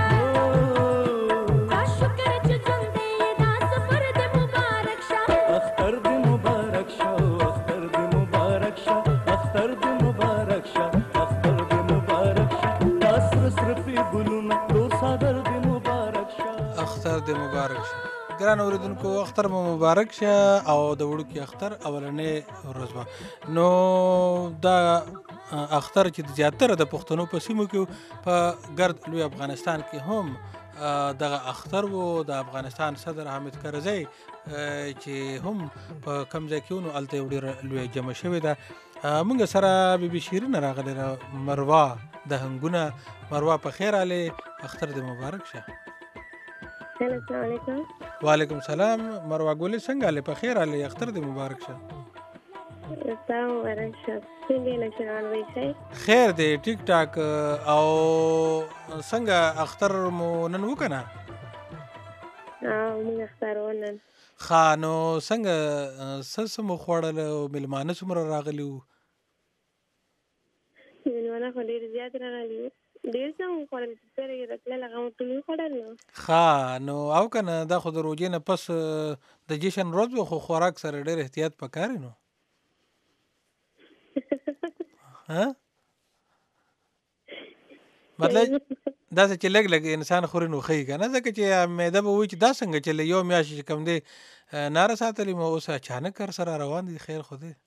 دا شکر چې ژوندی یې دا سفر دې مبارک شه اختر دې مبارک شه اختر دې مبارک شه اختر دې مبارک شه اختر دې مبارک شه دا سره سره پرې ګلونه تور څادر دې مبارک شه اختر دې مبارک شه ګران اوریدونکو اختر مو مبارک شه او د وړوکي اختر اولنې ورځ وه نو دا اختر چې زیاتره د پښتنو په سیمو کې په ګرد لوی افغانستان کې هم دغه اختر و د افغانستان صدر حامد کرزی چې هم په کم ځای کې ونو هلته یو ډېره لویه جمع شوې ده موږ سره بیبي شیرینه راغلې ده مروه د هنګونه مروه په خیر راغلې اختر دې مبارک شه السلام علیکم وعلیکم سلام مروه ګولې څنګه هلې په خیر راغلې اختر دې مبارک شه سلام مبارک شه څنګه یې نشان وایي خیر دی ټیک ټاک او څنګه اختر مو نن وکنه موږ اختر ونن ښه نو څنګه څه مو خوړل او میلمانه څومره راغلي وو میلمانه خو ډېر زیات راغلي وو ډېر څه مو خوړل چې سره یې راتلل هغه مو ټول وخوړل نو ښه نو او که نه دا خو د روژې نه پس د جشن ورځ وه خو خوراک سره ډېر احتیاط پکار نو مطلب داسې چې لږ لږ انسان خوري نو ښه که نه ځکه چې معده به وایي چې دا څنګه چې یو میاشت چې کوم دی ناره ساتلې مو اوس اچانک هر سره روان دي خیر خو دی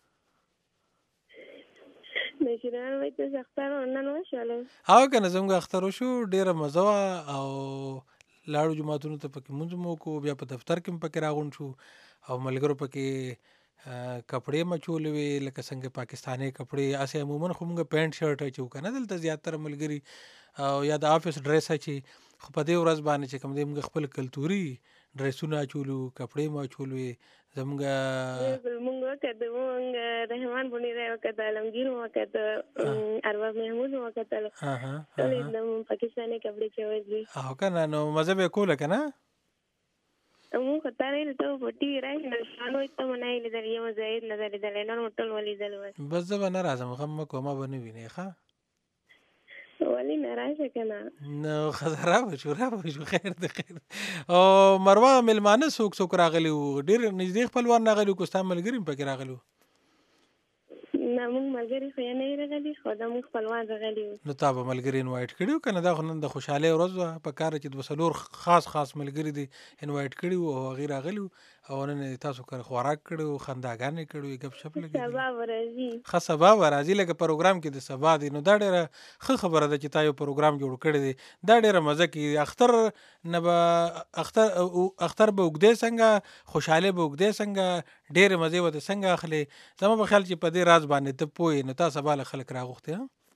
مشران وایي تاسو اختر نن وشولو او که نه زموږ اختر وشو ډېره مزه وه او لاړو جوماتونو ته پکې مونځ مو وکړو بیا په دفتر کې هم پکې راغونډ شو او ملګرو پکې کپړې مچولې وې لکه څنګه پاکستاني کپړې هسې عموما خو موږ پینټ شرټ اچو که نه دلته زیاتره ملګري او یا د آفس ډریس اچي خو په دې ورځ باندې چې کوم دی موږ خپل کلتوري ډریسونه اچولو کپړې مو اچولې زموږ موږ وکړو موږ رحمان بونی راي وکړو عالمگیر وکړو ارباب محمود وکړو ټول د پاکستاني کپړې چوي او که نه نو مزه به کوله که نه مو خطر نه ته په ټي وي راځي نو شانو ته مونږ نه لیدل یو زید نظر لیدل نو ټول ولیدل بس زه به نه راځم غم مه کوه ما به نه وینې ښه ولې نه راشه که نه نو ښه راوشو خیر دی خیر او مروه مېلمانه څوک څوک راغلي وو ډېر نږدې خپلوان راغلي وو که ستا ملګري هم پکې راغلي وو نه موږ ملګري خو یې نه راغلي خو دا موږ خپلوان راغلي وو نو تا به ملګري انوایټ کړي وو که نه دا خو نن د خوشحالۍ ورځ وه په کار چې دوه څلور خاص ملګري دي انوایټ کړي وو او هغې راغلي وو او نن یې تاسو کره خوراک کړی وو خنداګانې کړې وې ګپ شپ لګېدلي سبا به راځي ښه سبا به راځي لکه پروګرام کې د سبا دی نو دا ډېره ښه خبره ده چې تا یو پروګرام جوړ کړی دی دا ډېره مزه کوي اختر نه به اختر به اوږدی څنګه خوشحالۍ به اوږدی څنګه ډېرې مزې به ته څنګه اخلې زما په خیال چې په دې راز باندې ته پوه یې نو تا سبا له خلک راغوښتې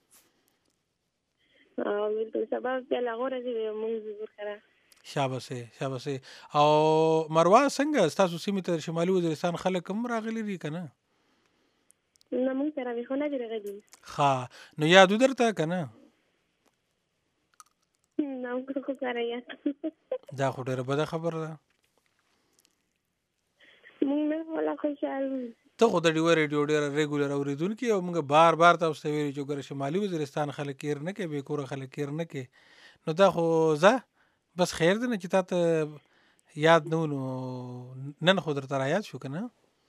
بالکل سبا بیا له هغو راځي مونږ ورسره شاباسې او مروه څنګه ستاسو سیمې ته شمالي وزیرستان خلک هم راغلي دي که نه نه مونږ سره ویښو نه دي راغلي ښه نو یاد درته که نه نه موږ خو سره یاد دا خو ډېره بده خبره ده مونږ نه خپله خوشحال ته خو د ډیوه ریډیو ډېره ریګولر اورېدونکي او موږ بار تاسو ته ویلي چې ګوره شمالي وزیرستان خلک هېر نه کوي بې کوره خلک هېر نه کوي نو دا خو زه بس خیر دی نه چې تا ته یاد نه و نو نن خو درته رایاد شو که نه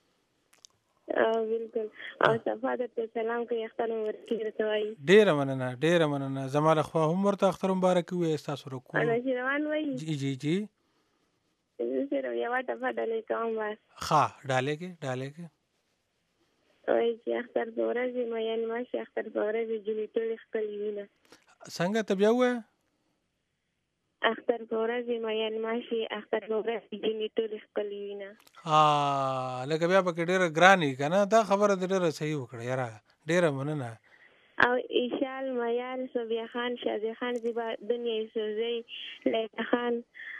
بالکل او صفا درته سلام کوي اختر مبارک درته وایي ډېره مننه زما له خوا هم ورته اختر مبارک ووایه ستاسو له کور روان وایي جی زه صرف یوه ټپه ډالۍ کوم بس ښه ډالۍ کې وایي چې اختر په ورځ وي میین ماشي اختر په ورځ وي جونې ټولې ښکلې وینه څنګه ته بیا ووایه اختر په ورځ وي میین ماشي اختر په ورځ وي جونې ټولې ښکلې وینه لکه بیا پکې ډېره ګران وي که نه دا خبره دې ډېره صحیح وکړه یاره ډېره مننه او ایشال میال صبیه خان شازیه خان زیبا دنیا یوسفزۍ لیلا خان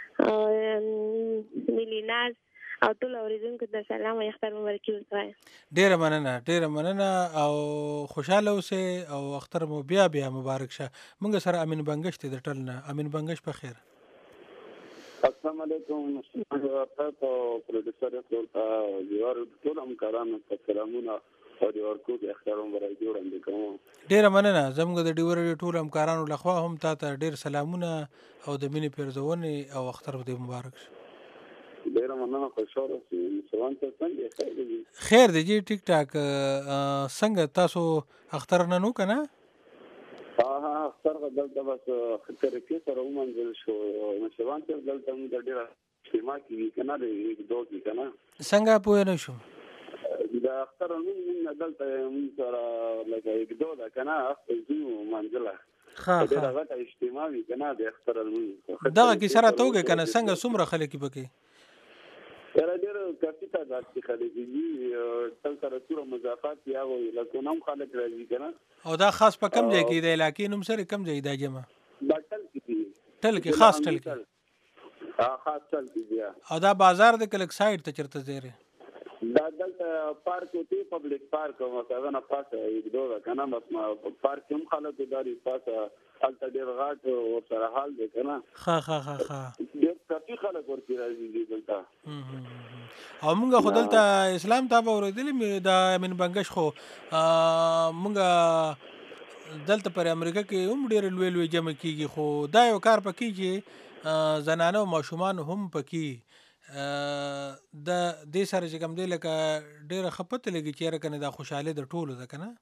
ملی ناز او ټول اورېدونکو ته سلام او اختر مبارکي ورته وایم ډېره مننه او خوشحاله اوسئ او اختر مو بیا مبارک شه موږ سره امین بنګش دی د ټل نه امین بنګش په خیر السلام علیکم تاسو پروډوسر ورته یو ټول همکارانو ته سلامونه او د ورکو د اختر مبارک وړاندې کوم ډېره مننه زموږ د ډیور ټول همکارانو لخوا هم تا ته ډېر سلامونه او د مینې پیرزونې او اختر دې مبارک شه ډېره مننه خوشحاله اوسئ څنګه خیر دی جی ټیک ټاک څنګه تاسو اختر نن وکړه نه اختر دلته بس طریقې سره ومنځل شو مشران ته دلته موږ ډېره اجتماع کېږي که نه د یک دو کې که نه څنګه پوه نه شوم د اختر موږ دلته موږ سره لکه یک دو ده که نه اختر ځو منځله ډېره غټه اجتماع وي که نه د اختر لمونځ دغه کیسه راته وکړې که نه څنګه څومره خلک پکې یاره ډېر کافي تعداد کې خلک دي تل سره څومره مضافات دي هغه له کونه هم خلک راځي که نه او دا خاص په کوم ځای کې د علاقې نوم سره کوم ځای دا جمع دا ټل کې دي خاص ټل کې خاص ټل کې دي او دا بازار د کلک سایډ ته چرته ځای دا دلته پارک دی پبلک پارک مثلا نه پاسه یک دوه کنه بس ما پارک هم خلک داري پاسه هلته ډېر غاټ او سره حال دی کنه ښه ډېر کافي خلک ورته راځي دلته او موږ خو دلته اسلام ته به اورېدلي دا امین بنګش خو موږ دلته پر امریکا کې هم ډېر لوی لوی جمع کیږي خو دا یو کار پکې چې زنانه او ماشومان هم پکې د دې سره چې کوم دی لکه ډېره ښه پته لګي چې یاره کنه دا خوشحالي د ټولو ده که نه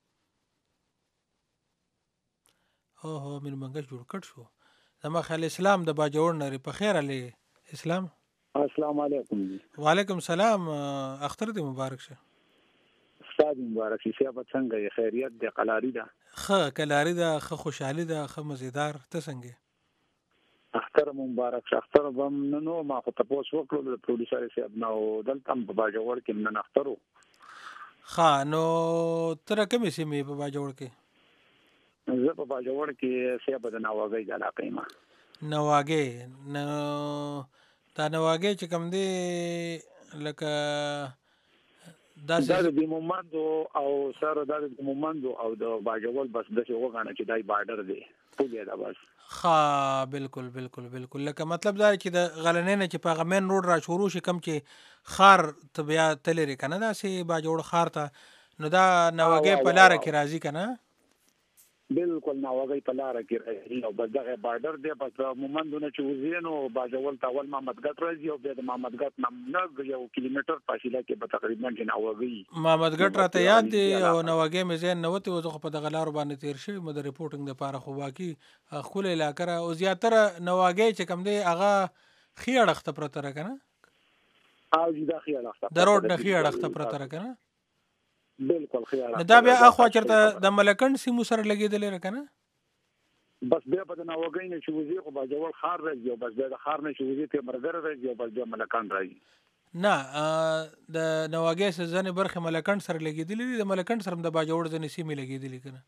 هو مېلمنګه جوړ کړ شو زما خیال اسلام د باجوړ نری په خیر علی اسلام السلام علیکم وعلیکم السلام اختر دې مبارک شه استاد مبارک شه صاحب څنګه یې خیریت دې قلاری ده ښه کلاری ده ښه خوشحالي ده ښه مزیدار ته څنګه اختر مبارک شه اختر بم نو ما خو تاسو وکړو د پروډوسر صاحب نو دلته په باجوړ کې نن اخترو ښه نو تر کومې سیمې په باجوړ کې زه په باجوړ کې صاحب د نواګۍ د علاقې ما نواګۍ نو دا نواګۍ چې کوم دی لکه دا د مومندو او سره د مومندو او د باجوړ بس د څه وګڼه چې دای بارډر دی پوهه دا بس ها بالکل بالکل بالکل لکه مطلب دا چې د غلنې نه چې په غمن روډ را شروع شي کم چې خار ته بیا تلری کنه دا سي باجوړ خار ته نو دا نواګۍ په لار کې راځي کنه بالکل نواګۍ په لار کې راځي او بس دغه بارډر دی بس مومندونه چې وزینو باجوړ تاول محمدګټ راځي او بیا د محمدګټ نه یو کیلومتر فاصله کې به تقریبا چې نواګۍ محمدګټ راته یاد دی او نواګۍ مې زین نوته وځو په دغه لار باندې تیر شوی مې د ریپورټینګ لپاره خو باقي خپل علاقه را او زیاتره نواګۍ چې کم دی هغه خیړخته پرته را کنه او دا خیړخته د روډ نه خیړخته پرته را کنه بالکل خیال دا بیا اخوا چرته د ملکند سیمو سره لګیدل رکنه بس بیا په نواګۍ نه چې وزي خو باجوړ خار راځي او بس بیا د خار نه چې وزي ته مرګر راځي او بس بیا ملکند راځي نه د نواګۍ سزنه برخه ملکند سره لګیدل دي د ملکند سره د باجوړ ځنې سیمه لګیدل کنه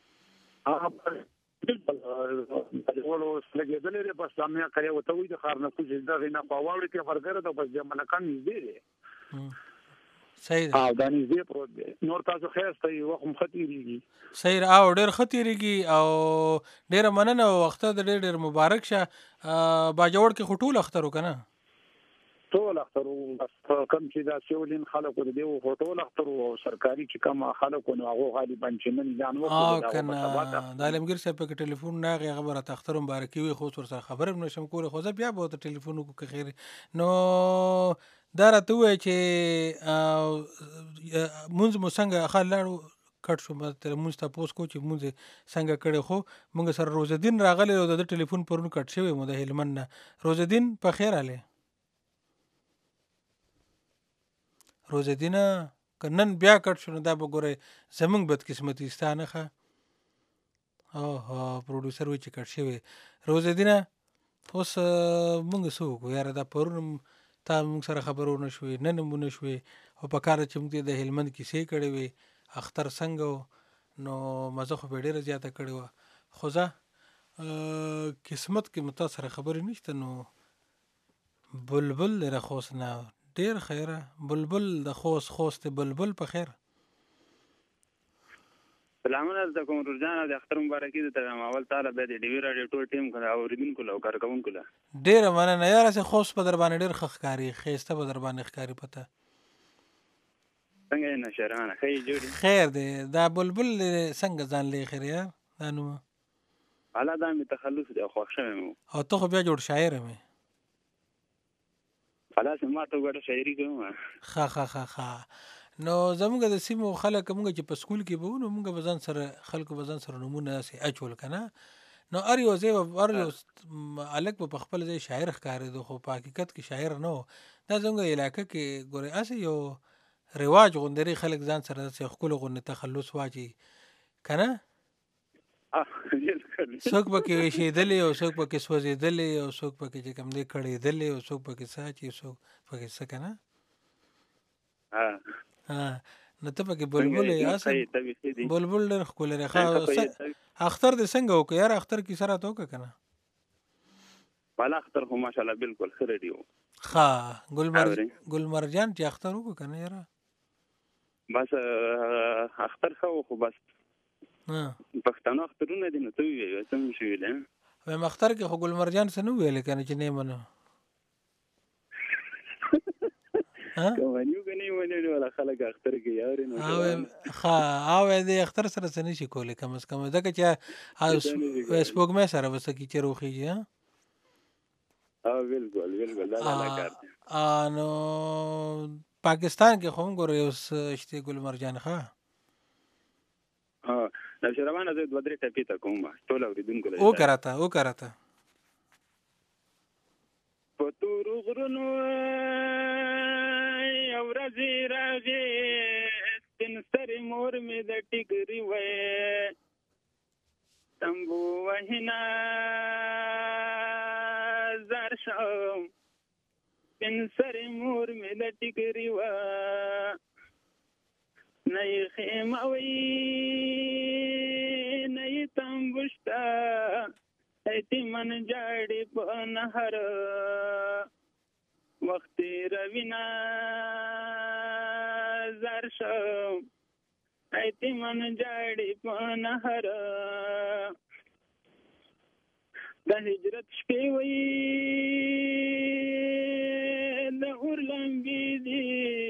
باجوړ لګیدل دي بس سامیا کوي وته وي د خار نه کوجه دا نه پاوړ کې مرګر ته بس بیا ملکند نږدې دي صحیح او دا نږدې پروت دی نور تاسو خیر ستاسو وخت مختیریږي صحیح او ډېر ختیریږي او ډېر مننه وخت د ډېر مبارک شه باجوړ کې خټول اخترو کنه ټول اخترو بس کم چې دا سیولین خلکو دی او ټول اخترو او سرکاري چې کم خلکو نو هغه غالبا چې نن ځان وکړو دا کنه د علمگیر صاحب په ټلیفون نه خبره تختر مبارکي وي خو ور سره خبره نشم کوله خو بیا به ته ټلیفون وکړ خیر نو دا راته وای چې مونږ مو څنګه خلاړو کټ شو مته مونږ تاسو کو چې مونږ څنګه کړي خو مونږ سره روزدین راغلی او د ټلیفون پرون کټ شوی مو د هلمند روزدین په خیر اله روزدین کنن بیا کټ شو دا به ګوره زمونږ بد قسمتي ستانه ښه او پروډوسر و چې کټ شوی روزدین اوس مونږ سو کو یاره دا پرون تا موږ سره خبرونه شوې نن مونږ شوې او په کار چې موږ د هلمند کیسې کړې وي اختر څنګه نو مزه خو ډېره زیاته کړې وه خو زه قسمت کې متا سره خبرې نشته نو بلبل د خوست نه ډېر خیره بلبل د خوست بلبل په خیر سلامونه د کوم رجان د اختر مبارکي د تمام اول تعالی به د ډیوی راډیو ټول ټیم کنه اوریدونکو لو کارکونکو له ډیر مننه یاره سه خوست په در باندې ډیر خخکاری خيسته په در باندې خکاری پته څنګه نه شرانه خیر جوړ خیر دی دا بلبل څنګه ځان لې خیر یا انو الا دا می تخلص دی خو ښه مو او ته خو بیا جوړ شاعر مې خلاص ما ته وګړه شاعري کوم خا نو زموږ د سیمو خلک موږ چې په سکول کې به نو موږ بزن سره خلکو بزن سره نمونه سي اچول کنه نو ار یو زی الک په خپل ځای شاعر ښکارې دو خو په حقیقت کې شاعر نه دا زموږ علاقې کې ګوره اسه یو رواج غوندري خلک ځان سره د خپل غو تخلص واجی کنه څوک پکې شیدلې او څوک پکې سوځېدلې او څوک پکې چې کم دې کړېدلې او څوک پکې ساچي څوک پکې څه کنه نو ته پکې بلبل یې بلبل ډېر ښکلی دی اختر دې څنګه وکړ یار اختر کې سره ته وکړه کنه والا اختر خو ماشاءالله بالکل ښه ریډي و ښه ګلمرجان چې اختر وکړه کنه یاره بس اختر ښه و خو بس پښتانه اخترونه دي نو ته ویې څه مو شي ویلی وایم اختر کې خو ګلمرجان څه نه ویلې کنه چې نه منه کومنیو کني ونی ولا خلک اختر کې یاري نو او دې اختر سره څه نشي کولی کم از کم ځکه چې سپوږمۍ سره وسه کې چې روخیږي بالکل دا کار دی نو پاکستان کې خو ګورې اوس شته ګل مرجان ښه دا شروانه زه 2-3 ټپی ته کوم ټول اوریدونکو له وکړه په تور غرونو ورځې راځي سپین سترې مور مې د ټیګري وې تمبو وهنا زار شم سپین سترې مور مې د ټیګري وې نه یې خیمه وي نه یې تمبوشته ایتی من جاڑی پا نهر وقتی روینا زار شم ایتی من جاڑی پا نهر دا هجرت شپی وی دا اور لنبی دی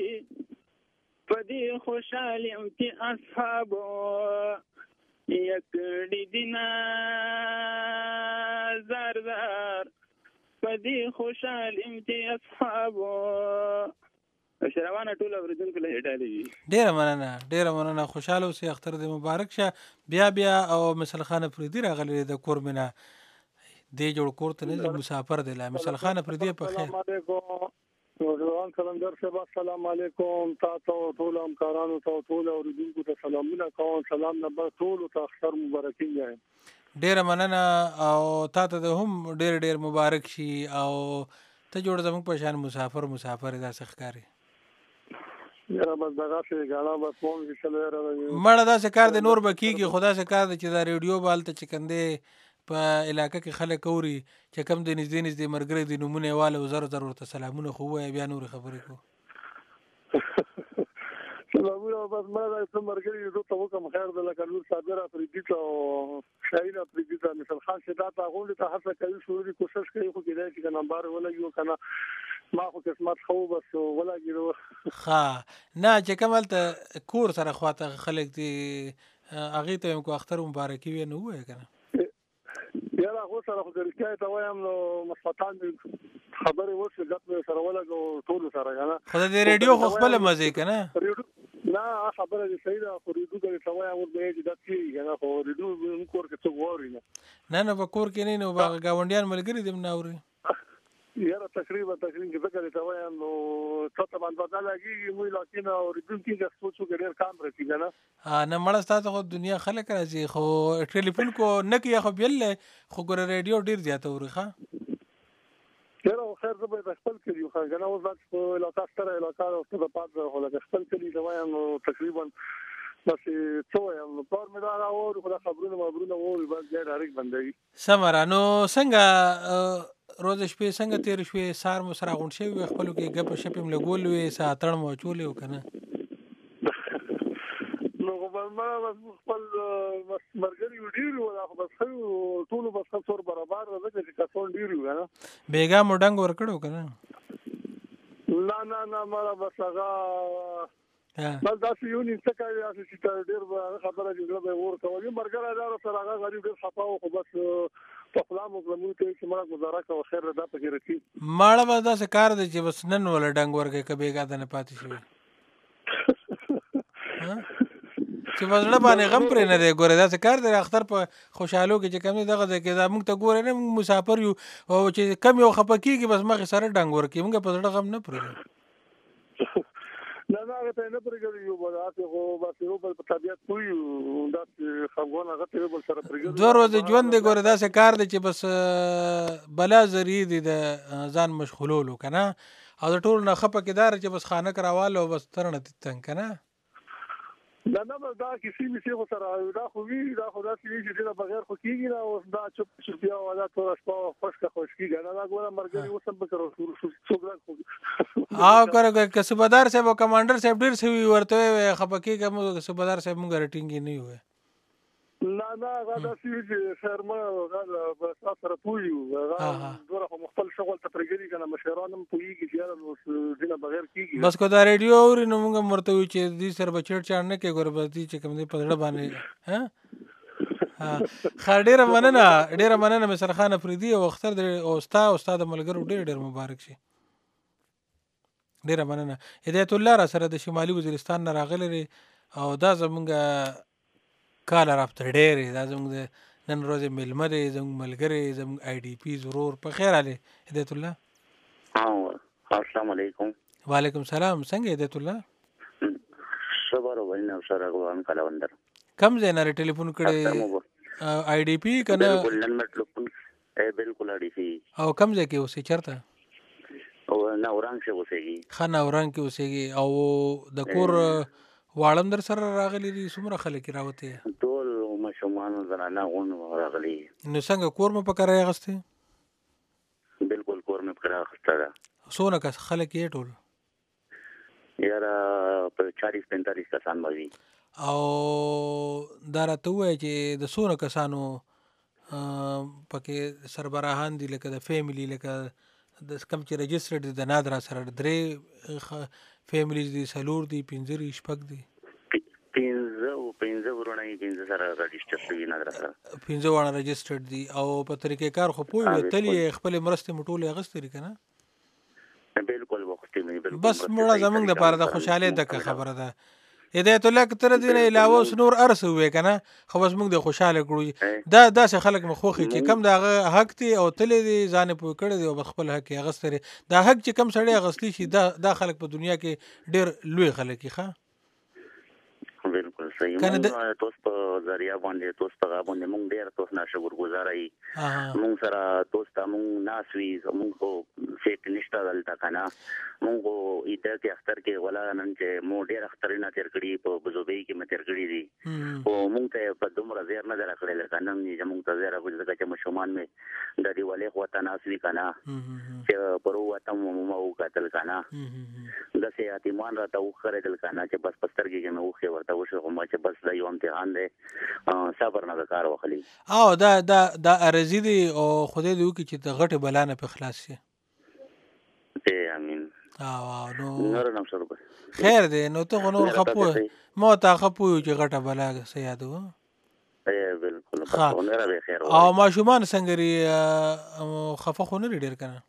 پدی خوشحالیم تی اصحابو یکڑی دینا زار پدی خوشحالیم تی اصحابو شروانه ټول اوریدونکو له هډالي ډیره مننه خوشاله اوسې اختر دې مبارک شه بیا او مثل خان افریدي راغلی د کور مینا دې جوړ کور ته نه مسافر دی لا مثل خان افریدي په خیر روان کلندر صاحب السلام علیکم تاسو ټول همکارانو ټول اوریدونکو ته سلامونه کوم سلام نه بس ټول ته اختر مبارکي وایي ډیره مننه او تاسو ته هم ډیر مبارک شي او ته جوړ زموږ په شان مسافر دا ښکاری یاره بس دغه څه غاڼه بس مونږ چلو مړه دا څه کار دی نور به کیږي خدا څه کار دی چې دا ریډیو بالته چې کنده په علاقه کې خلک اوري چې کم د نږدې مرګري د نمونه واله زر ورته سلامونه خو وای بیا نور خبرې کو سلامونه بس ما دا مرګري زه ته کوم خیر د لکلور صابر افریدي او شاهین افریدي مثال خان شدا ته غوړي ته هڅه کوي شوري کوشش کوي خو کېدای چې نمبر ولا یو کنه ما خو قسمت خو بس ولا ګیرو نه چې کمل ته کور سره خواته خلک دي اغه ته کو اختر مبارکي وي نه وای کنه یاره خو سره خو درکای ته وایم نو مصطفان خبرې وشو ګټ سره ولګو ټول سره کنه خو د ریډیو خو خپل مزه کنه نه خبره دې صحیح ده خو ریډیو کې ته وایم ور به دې دتی کنه خو ریډیو کور کې څه ووري نه په کور کې نه باغ گاونډیان ملګری دې نه اوري یاره تقریبا څنګه ته وایم نو څه باندې بدلږي موږ لکه او ریډیو کې د سوچو کې ډېر کام راځي کنه نه مړه ستاسو خو دنیا خلک راځي خو ټلیفون کو نه کې خو بیل خو ګور ریډیو ډیر زیاته ورخه یاره خیر زه به خپل کلیو خانګنه او ځکه علاقه سره علاقه او څه په پات خو لکه خپل کلی دا وایم تقریبا بس څو یم پر مې دا اور خو خبرونه اور بس ډېر اړیک بندي سمرانو څنګه روز شپې څنګه تیر شوې سار مو سره غونډ شوی خپل کې غپ شپم لګول وې ساتړ مو چولې وکنه نو ما خپل مرګري ډیر ولا خو بس ټول بس څور برابر راځي چې کسون ډیر وګنه بیګا مډنګ ور کړو کنه نه مړه بس هغه بس دا یو نه څه کوي چې ډیر خبره جوړه به ور کوي مرګره دا سره هغه غریب ډیر خپاو خو بس په خپل مګلمو ته چې مړه گزاره کوي خیر ده پکې رکی ماړه به دا څه کار دی چې بس نن ول ډنګ ورګه کبيګا د نه پاتې شي چې وزړه باندې غم پرې نه دی ګوره دا څه کار دی اختر په خوشحالو کې چې کم دغه کې دا موږ ته ګوره نه مسافر یو او چې کم یو خپکیږي بس مخ سره ډنګ ورکی موږ په زړه غم نه پرې نه ته نه پرګړی یو بلاته خو بس یو په طبيعت کوی دا خبرونه هغه ته بل سره پرګړی دوه ورځې ژوند دی ګوره دا څه کار دی چې بس بلا زری دی د ځان مشغولولو کنه او د ټول نه خپکیدار چې بس خانه کراواله بس ترنه تنګ کنه دا دا کسی می څه سره دا خو وی دا خدا چې دا بغیر خو کیږي نه اوس دا چپ بیا ولا تور شپه خوشکی غنا دا ګوره مرګري وسم به کرو څوګرا خو کړه که صوبدار صاحب او کمانډر صاحب ډیر سوي ورته خپکی کوم صوبدار صاحب مونږ رټینګ نه وي نه هغه داسې چې خیر ما هغه به سره پویو هغه دوره مختل شغل ته پرګری کنه مشران هم پویږي چې یاره دینه بغیر کیږي بس کو دا ریډیو اوري نو موږ مرته وی چې دې سره بچړ چاړ نه کې ګور بس دې چې کوم دې پدړه باندې ها ډیره مننه مصر خان افریدي او اختر او استاد ملګرو ډیر مبارک شي. ډیره مننه. هدایت الله را سره د شمالي وزیرستان نه راغلی او دا زمونږ کال رابطه ډېرې دا زموږ د نن ورځې میلمه دی زموږ ملګری زموږ آی ډي پي ضرور په خیر علي هدایت الله. السلام علیکم. وعلیکم السلام. څنګه هدایت الله؟ صبر وینا سره غوان کلوندر. کم ځای نه ټلیفون کړی آی ډي پي کنه؟ بالکل نن مې ټلیفون بالکل آی ډي پي. او کم ځای کې اوسې چرته؟ او ناورنګ کې اوسېږي. ښه ناورنګ کې اوسېږي او د کور واړم در سره راغلي دي څومره خلک راوته؟ ټول ماشومان زنانه غون راغلي. نو څنګه کور مې پکاره اغسته؟ بالکل کور مې پکاره اغسته ده. څونه کس خلک یې ټول؟ یاره په 40-45 کسان باندې. او دا راته وایي چې د څونه کسانو پکې سربراهان دي لکه د فیملی لکه د کم چې رجسټرډ دي د نادرا سره 3 فیملیز دي 4 دي 5 دي 6 دي 15 ورونه 15 سره رجسټر شوی نادرا سره 15 ونه رجسټرډ دي او په طریقې کار خو پوي تلی خپل مرسته مټولې غستري کنه بالکل وختي مې بس مړه زمونږ د پاره د خوشاله د خبره ده. هدایت الله کتر دین علاوه نور ارس وې کنه خو بس موږ د خوشاله کړو دا داسې خلک مخوخي چې کم دغه حق دي او تلې دي ځان په کړه دي او خپل حق یې غستري دا حق چې کم سړی غسلی شي دا خلک په دنیا کې ډېر لوی خلک ښه. بالکل صحیح. مونږ توس په ذریعہ باندې توس په باندې مونږ ډېر توس نه شکر گزارای مونږ سره توس ته مونږ ناسوي مونږ کو سیټ نشته دلته کنه مونږ ایته کې اختر کې ولا نن چې مو ډېر اختر نه تیر کړی په بزوبې کې مې تیر کړی دي او مونږ ته په دومره زیر نه درکړل کنه مونږ ته زیر غوښتل چې مشومان مې د دې ولې خواته ناسوي کنه چې پرو وته مو قتل کنه د سي اتمان را ته وخره دل کنه چې بس پستر کې مې وخه ورته وشو ما چې بس د یو امتحان دی صبر نه کار وخلی او دا ارزي دي او خدای دې وکړي چې د غټه بلانه په خلاص شي. امين. نو نور نم سره خیر دی نو ته نور خپو مو تا خپو چې غټه بلا سه یادو. بالکل نور به خیر او ما شومان څنګه خفه خو نه ډیر کنه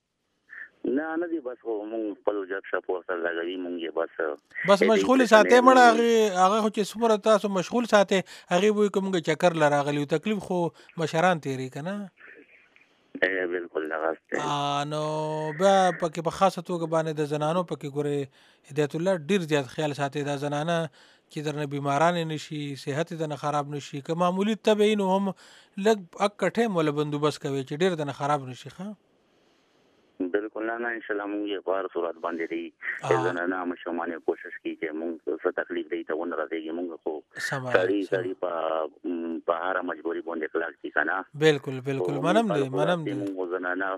نه دی بس مونږ په لوجک شپو سره لګوي مونږ بس مشغول ساته مړه هغه خو چې څومره تاسو مشغول ساته هغه وي کومګه چکر لراغلی تکلیف خو مشران تیری کنه. بالکل لغاسته نو بیا پکې په خاصه توګه باندې د زنانو پکې ګوره هدایت الله ډیر زیات خیال ساتي د زنانه چې درنه بیماران نشي صحت د خراب نشي که معمولی تبعین هم لګ اکټه مول بندوبست کوي چې ډیر د خراب نشي ښه. بالکل نه ان شاء الله مونږ په هر صورت باندې دی زنانه مشمانه کوشش کوي چې مونږ څه تکلیف دی ته ونه راځي مونږ خو سړی په هر مجبوری باندې کلاک دي کنه. بالکل منم دی مونږ زنانه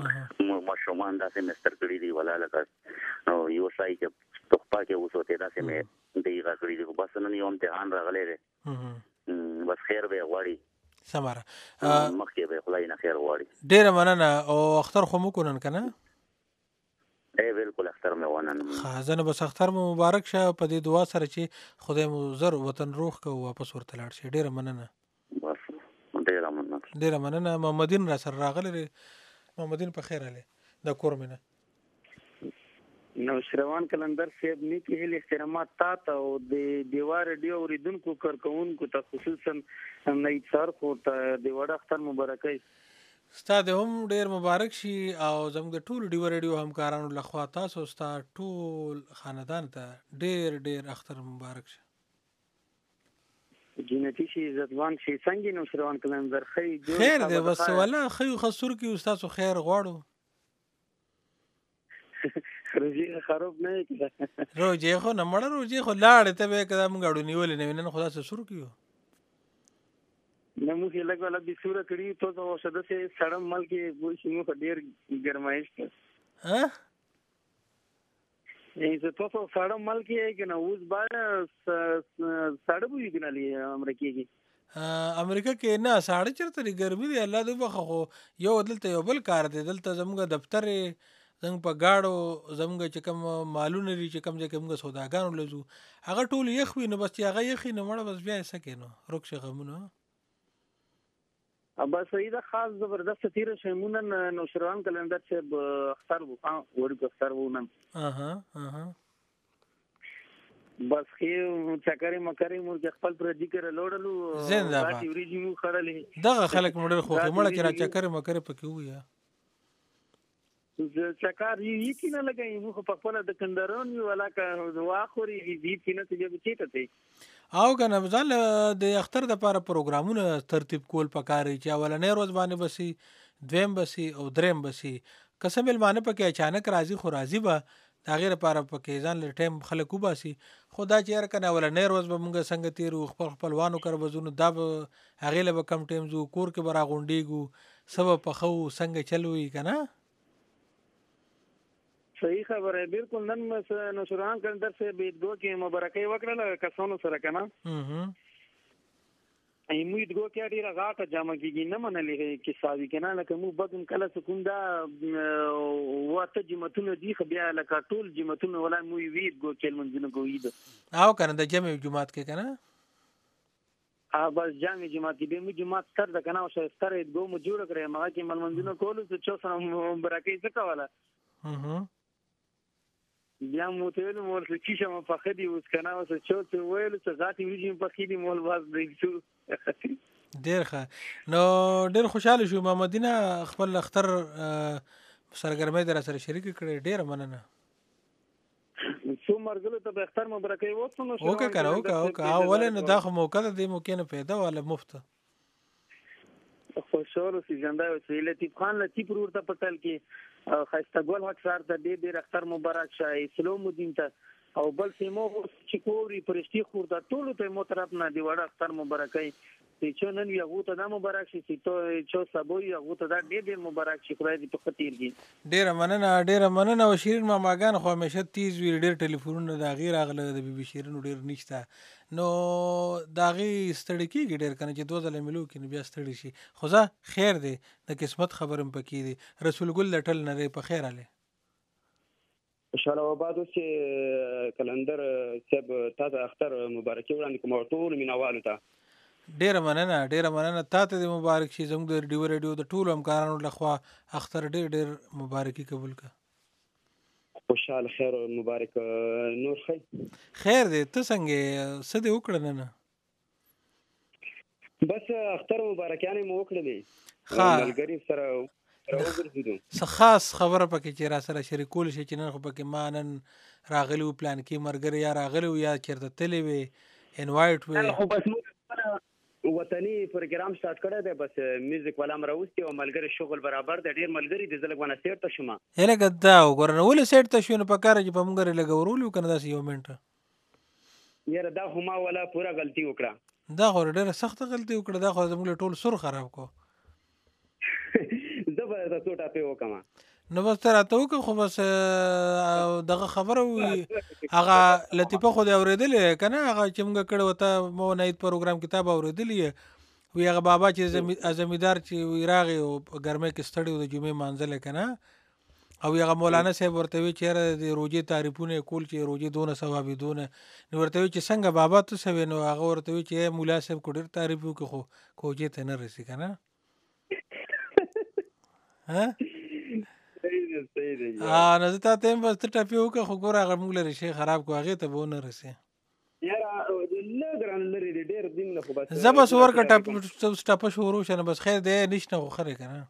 مشمان داسې مستر کړی دی ولا لکه نو یو شای چې توخپا کې وسوته داسې مې دی راکړی دی بس نن یو امتحان راغلی دی بس خیر به غواړي سماره مخکې به خدای نه خیر غواړي. ډیره مننه او اختر خو مو کونن کنه؟ بالکل اختر مې ونن خازنه بس اختر مو مبارک شه په دې دعا سره چې خدای مو زر وطن روح کو واپس ورته لاړ شي. ډیره مننه. بس ډیره مننه. محمدین را سره راغلی محمدین په خیر علي د کور منه نو شروان کلندر صاحب نیکی هیل احترامات تا ته او د دیوار ډیو اوریدونکو کارکونکو ته خصوصا نایب سر خو ته د وړ اختر مبارکي ستاسو هم ډیر مبارک شي او زموږ ټول ډیو ریډیو همکارانو لخوا تاسو ستاسو ټول خاندان ته ډیر اختر مبارک شي. جنتی شي عزتوان شي څنګه نو شروان کلندر خیر دی بس ولا خو خسور کی استاد خیر غواړو روزي خراب نه کړه روزي خو نه مړ روزي خو لاړ ته به کدا موږ اړو نیول نه نن خدا سره شروع کیو نو موږ لګ ولا د سوره کړي ته او شد سه سړم مل کې وې شنو ډیر ګرمایش ها یې ته سړم مل کې کنه اوس باندې سړ بوې کنه لې امریکای کې امریکا کې نه ساړه چېرته دی ګرمي دی الله دې وبخښه خو یو دلته یو بل کار دی دلته زموږ دفتر زموږ په ګاډو زموږ چې کوم مالونه دي چې کوم ځای کې موږ سوداګانو له ځو هغه ټول یخ وي نو بس چې هغه یخ وي نو مړه بس بیا یې څه کوې نو روک شي غمونه بس صحیح ده خاص زبردست تیره شیمونه نوشروان کلندر صاحب اختر وو ورکو اختر وو نن بس خې چکرې مکرې مور کې خپل پر دې کړه لوړلو زنده ورېجې مو خړلې دغه خلک مړ خو مړه کې را چکرې مکرې پکې ویا چکر یې کینه لګای مو په خپل د کندرون ولا کا واخوري دې کینه ته به چیته ته او کنه ځل د اختر د لپاره پروګرامونه ترتیب کول پکاري چې اولنې ورځ باندې بسي دویم بسي او دریم بسي قسم ملمانه پکې اچانک راځي خو راځي به دا غیر لپاره پکې ځان له ټیم خلک وباسي خدا چې هر کنه ولنې ورځ به موږ څنګه تیرو خپلوانو کر بزونو دا هغه له کم ټیم زو کور کې برا غونډیګو سبب په خو څنګه چلوي کنه صحیح خبره بالکل نن نوشروان کلندر سے بیدګو کې مبارکي وکړه کسانو سره کنه ایمو دغه کې ډیره غاټه جامه کیږي نه منلې کې ساوي کنه لکه مو بدم کله سکون دا واته جمعتونه دي خو بیا لکه ټول جمعتونه ولا مو وید ګو کې منځنه کوي دا او کنه د جمع جمعات کې کنه بس جامع جماعت کې به مو جماعت تر د کنه او ستر دغه مو جوړ کړې ما کې منځنه کولو چې څو سره مبارکي څه کوله بیا مو ته نو ورته چې شمه په خدي اوس کنه اوس چې ویل چې غاټي ویجی په خېدي مول واز دی شو ډیر ښه نو ډیر خوشاله شو محمدینه خپل اختر سرګرمۍ در سره شریک کړي ډیر مننه څو مرګلو ته به اختر مبارکي وته نو اوکه کنه اوکه اول نه دا خو موقع ده موقع نه پیدا ولا مفت خوشاله سي ژوند او سي لطیف خان لطیف ورته پټل کې خاسته ګل حق سره د دې اختر مبارک شه اسلام الدین ته او بل سیمو چې کوري پرشتي خور د ټولو ته مو طرف نه دی وړ اختر مبارکي چې نن یو ته د مبارک شي چې څو سبو یو ته د دې مبارک شي خدای دې په خطیر کې ډیر مننه او شیرین ماماګان خو همیشه تیز وی ډیر ټلیفونونه د غیر اغله د بي بي شیرین ډیر نشته نو داغي ستړي کیږي ډیر کنه چې دوه ځله ملو کې بیا ستړي شي خو ځه خیر دی د قسمت خبرم پکې دی رسول ګل لټل نه په خیر اله ان شاء الله وبعد چې کلندر سب تاسو اختر مبارکي وړاندې کوم ټول مینوالو ته ډیر مننه تاسو دې مبارک شي زموږ د ریډیو د ټولو همکارانو لخوا اختر ډیر مبارکي قبول کړه خوشحال خیر مبارک نور خیر دې ته څنګه څه دې وکړه نه بس اختر مبارکانه مو وکړلې ملګری سره خاص خبره پکې چې را سره شریکول شي چې نن خو پکې مانن راغلی پلان کې مرګر یا راغلی یا چیرته تللی وي انوایټ وي خو بس وطني پروګرام سٹارټ کړی دی بس میوزیک والا مروستي او ملګری شغل برابر د ډیر ملګری د زلګونه سیټ ته شوم هله ګدا وګورنه ول سیټ ته شو نه پکاره چې په مونږ لګورول کنه داس یو منټ یاره دا هما ولا پورا غلطي وکړه دا خو ډیره سخت غلطي وکړه دا خو زموږ ټول سر خراب کو زبر څه ټاپه وکما نو بس تر ته وک خو بس دغه خبره وي هغه لطیفه خو دی اوریدلې کنه هغه چې موږ کړه وته مو نایت پروګرام کتاب اوریدلې وی هغه بابا چې زمیدار چې ویراغه او ګرمه کې ستړي د جمعې مانځل کنه او هغه مولانا صاحب ورته وی چې د روزي تعریفونه کول چې روزي دونه ثواب دونه نو ورته وی چې څنګه بابا ته سوي نو هغه ورته وی چې مولا صاحب کوډر تعریف وکړو کوجه ته نه رسی کنه ها نه زه ته بس ته ټاپی وکړه خو ګور هغه موږ لري شي خراب کو هغه ته به نه رسي یاره لګران لري ډېر دین نه خو بس زبس ورکه ټاپ شروع شنه بس خیر دی نشته خو خره کنه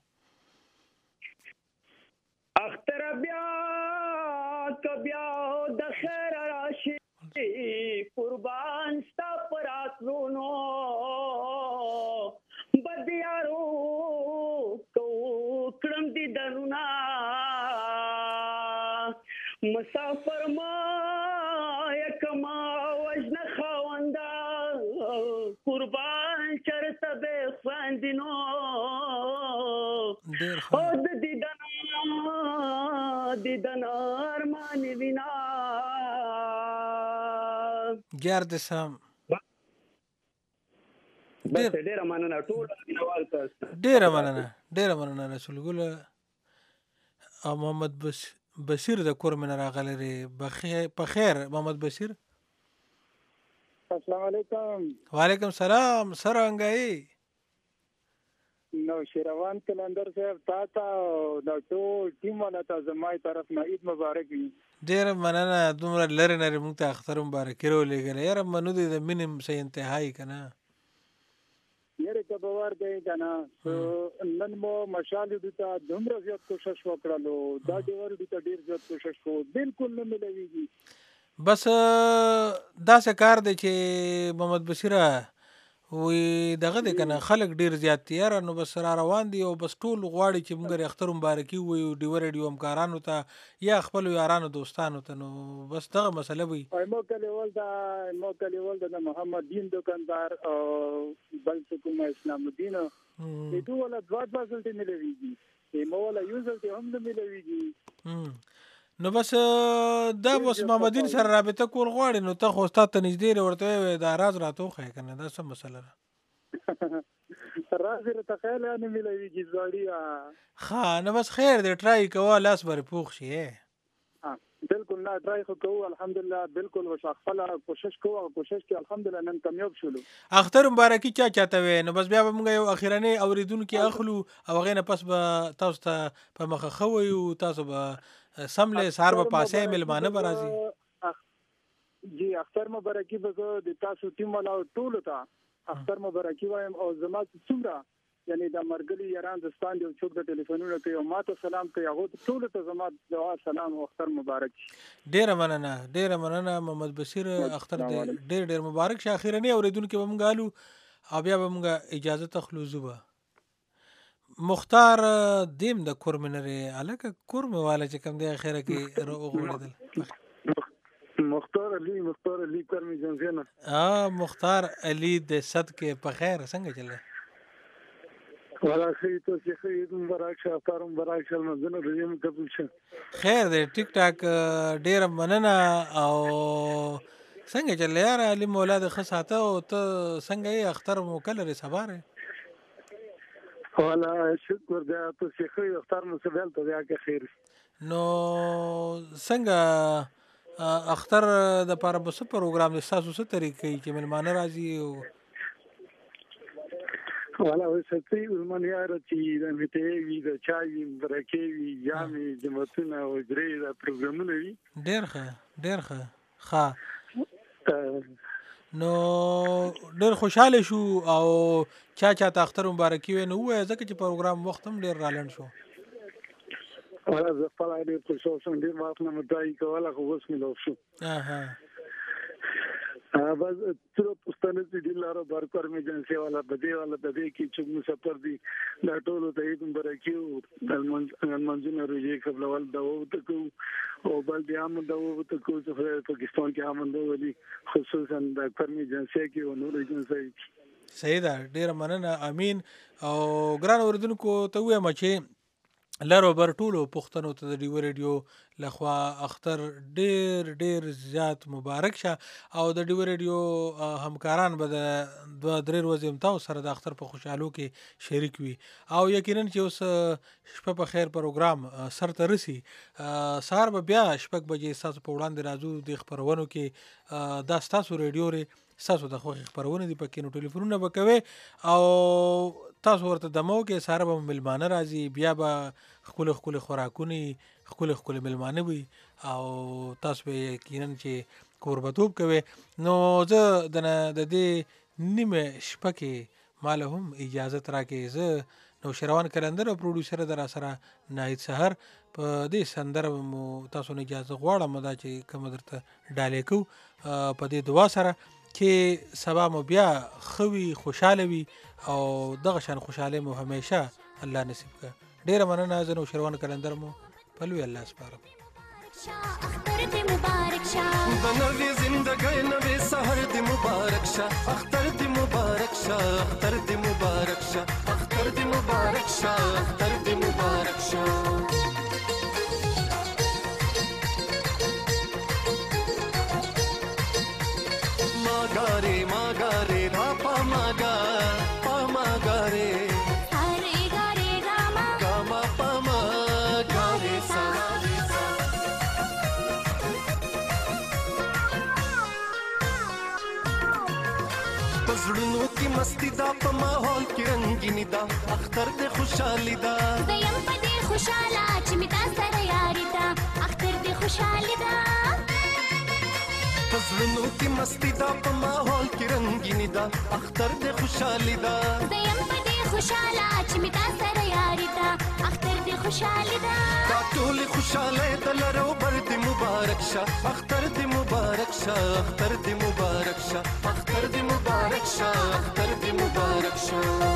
اختر بیا کبیا د خیر راشي قربان ستا پراتونو بدیارو کو کړم دي درونا مسافر ما یکما وجن خواندا قربان چرته به فاندینو او د دیدن ارمان وینا گرد سم بس ډیره مننه ټول مینوال تاسو ډیره مننه رسول ګل او محمد بشیر د کور من راغلی په خیر محمد بشیر السلام علیکم وعلیکم سلام څرنګه نو شیروان کلندر صاحب تا د ټول ټیم والا ته زمای طرف نه عید مبارک وي ډیر مننه دومره لری لری موږ ته اختر مبارک ورو لګل یاره منو دې د مینم سه انتهایی کنه یاره کبوار دی کنه نن مو مشال دې ته دومره زیات کوشش وکړلو دا ډیر دې ته ډیر زیات کوشش کو بالکل نه ملويږي بس دا څه کار دی چې محمد بشیره وی دغه د کنه خلک ډیر زیات تیار نو بس را روان دي او بس ټول غواړي چې موږ اختر مبارکي وي ډیو ریډیو همکارانو ته یا خپل یارانو دوستانو ته نو بس دغه مسله وي مو کلیوال دا محمد دین دکاندار او بل کوم اسلام الدین دې ټول ولا دوه ځلته ملويږي مو ولا یو ځلته هم نه ملويږي نو بس دا بس محمدین سره رابطه کول غواړي نو ته خو استاد ته نږدې ورته دا راز راتوخه کنه دا څه مسله ده راز ته خیال نه ملويږي ځوړیا ها نو بس خیر دې ټرای کوه لاس بر پوښ شي بالکل نه ټرای خو الحمدلله بالکل وشخصه کوشش کوه کوشش کې الحمدلله نن کامیاب شولو اختر مبارکي چاته وي نو بس بیا موږ یو اخیرنی اوریدونکو اخلو او غینه پس به تاسو ته په مخه خو یو تاسو به سمله سار په پاسه ملمانه برازي جی اختر مبارکي به د تاسو ټیم والا ټول ته اختر مبارکي وایم او زما څومره یعنی د مرګلي یاران دستان دی چوک د ټلیفونونو کوي او ماته سلام کوي هغه ټول ته زما دعا سلام او اختر مبارک ډیر مننه محمد بشیر اختر ډیر مبارک شه اخیرنی اوریدونکو بمګالو او بیا بمګه اجازه تخلو زوبه مختار دیم د کورمنره الکه کورم والا چې کوم دی اخره کې وګړدل مختار علی کورم جنزینا مختار علی د صدقه په خیر څنګه چله ولا خیر ته چې خیر مبارک شه افطار مبارک شه منځنه ریم قبول شه خیر دی ټیک ټاک ډیر مننه او څنګه چله یار علی مولا د خصاته او ته څنګه اختر مو کله سباره ولا شکر دی تاسو خو اختر مو سبل ته بیا کې خیر نو څنګه اختر د پاره بس پروګرام د تاسو څه طریقې چې ملمانه راځي ولا وسطي ولمنیار چې د میته وی د چای برکې وی جامې جمعتونه او درې د پروګرامونه وی ډیر ښه نو ډیر خوشاله شو او چا اختر مبارکي وینو وای ځکه چې پروګرام وخت هم ډیر رالند شو ولا زه په اړه په سوشل ډیر وخت نه متای کوله خو اوس مې لوف شو بس تر پښتنه دې لاره بارکور مې جنسي والا بده کې چې مسافر دي دا ټول ته یې مبارکي او منځونه روزي قبل ول دا وته کو او بل بیا هم دا وته کو چې پاکستان کې امنده ولي خصوصا د کورمي جنسي کې او نور جنسي صحیح ده ډیر مننه امين او ګران اوردونکو ته وایم چې لارو بر ټولو پښتنو ته د ډیو ریډیو لخوا اختر ډیر زیات مبارک شه او د ډیو ریډیو همکاران به د 2-3 ورځې تاسو سره د اختر په خوشحالو کې شریک وي او یقینا چې اوس شپه په خیر پروګرام سر ته رسی سهار به بیا شپږ بجې تاسو په وړاندې راځو د خبرونو کې دا تاسو ریډیو تاسو د خوښ خبرونه دي پکې نو ټلیفونونه وکوي او تاسو ورته دمو کې ساره به ملمانه راځي بیا به خپل خوراکونه خپل ملمانه وي او تاسو به یقینا چې قربتوب کوي نو زه د دې نیمه شپه کې مال هم اجازه راکې زه نو شروان کلندر او پروډوسر در سره نایت سحر په دې سندره مو تاسو نه اجازه غواړم دا چې کوم درته ډالې کو په دې دعا سره چې سبا مو بیا خوي خوشاله وي او دغه شان خوشاله مو همیشه الله نصیب کړه ډیر مننه زنو شروان کلندر مو پلوي الله سپارم اختر دې مبارک شه د نوې زندګۍ نوې سحر دې مبارک شه اختر دې مبارک شه اختر دې مبارک شه اختر دې مبارک شه اختر دې مبارک شه ماګاره راپا ماګا پزړونو کې مستی دا په ماحول کې رنگینی دا اختر دې خوشحالي دا زیم په دې خوشاله چې می تا سره یاري دا اختر دې خوشحالي دا پزړونو کې مستی دا په ماحول کې رنگینی دا اختر دې خوشحالي دا زیم په دې خوشاله چې می تا سره یاري دا اختر دې خوشحالي دا ټول خوشاله دلرو بر دې مبارک شه اختر دې مبارک شه اختر دې مبارک شه اختر دې مبارک شه اختر دې مبارک شه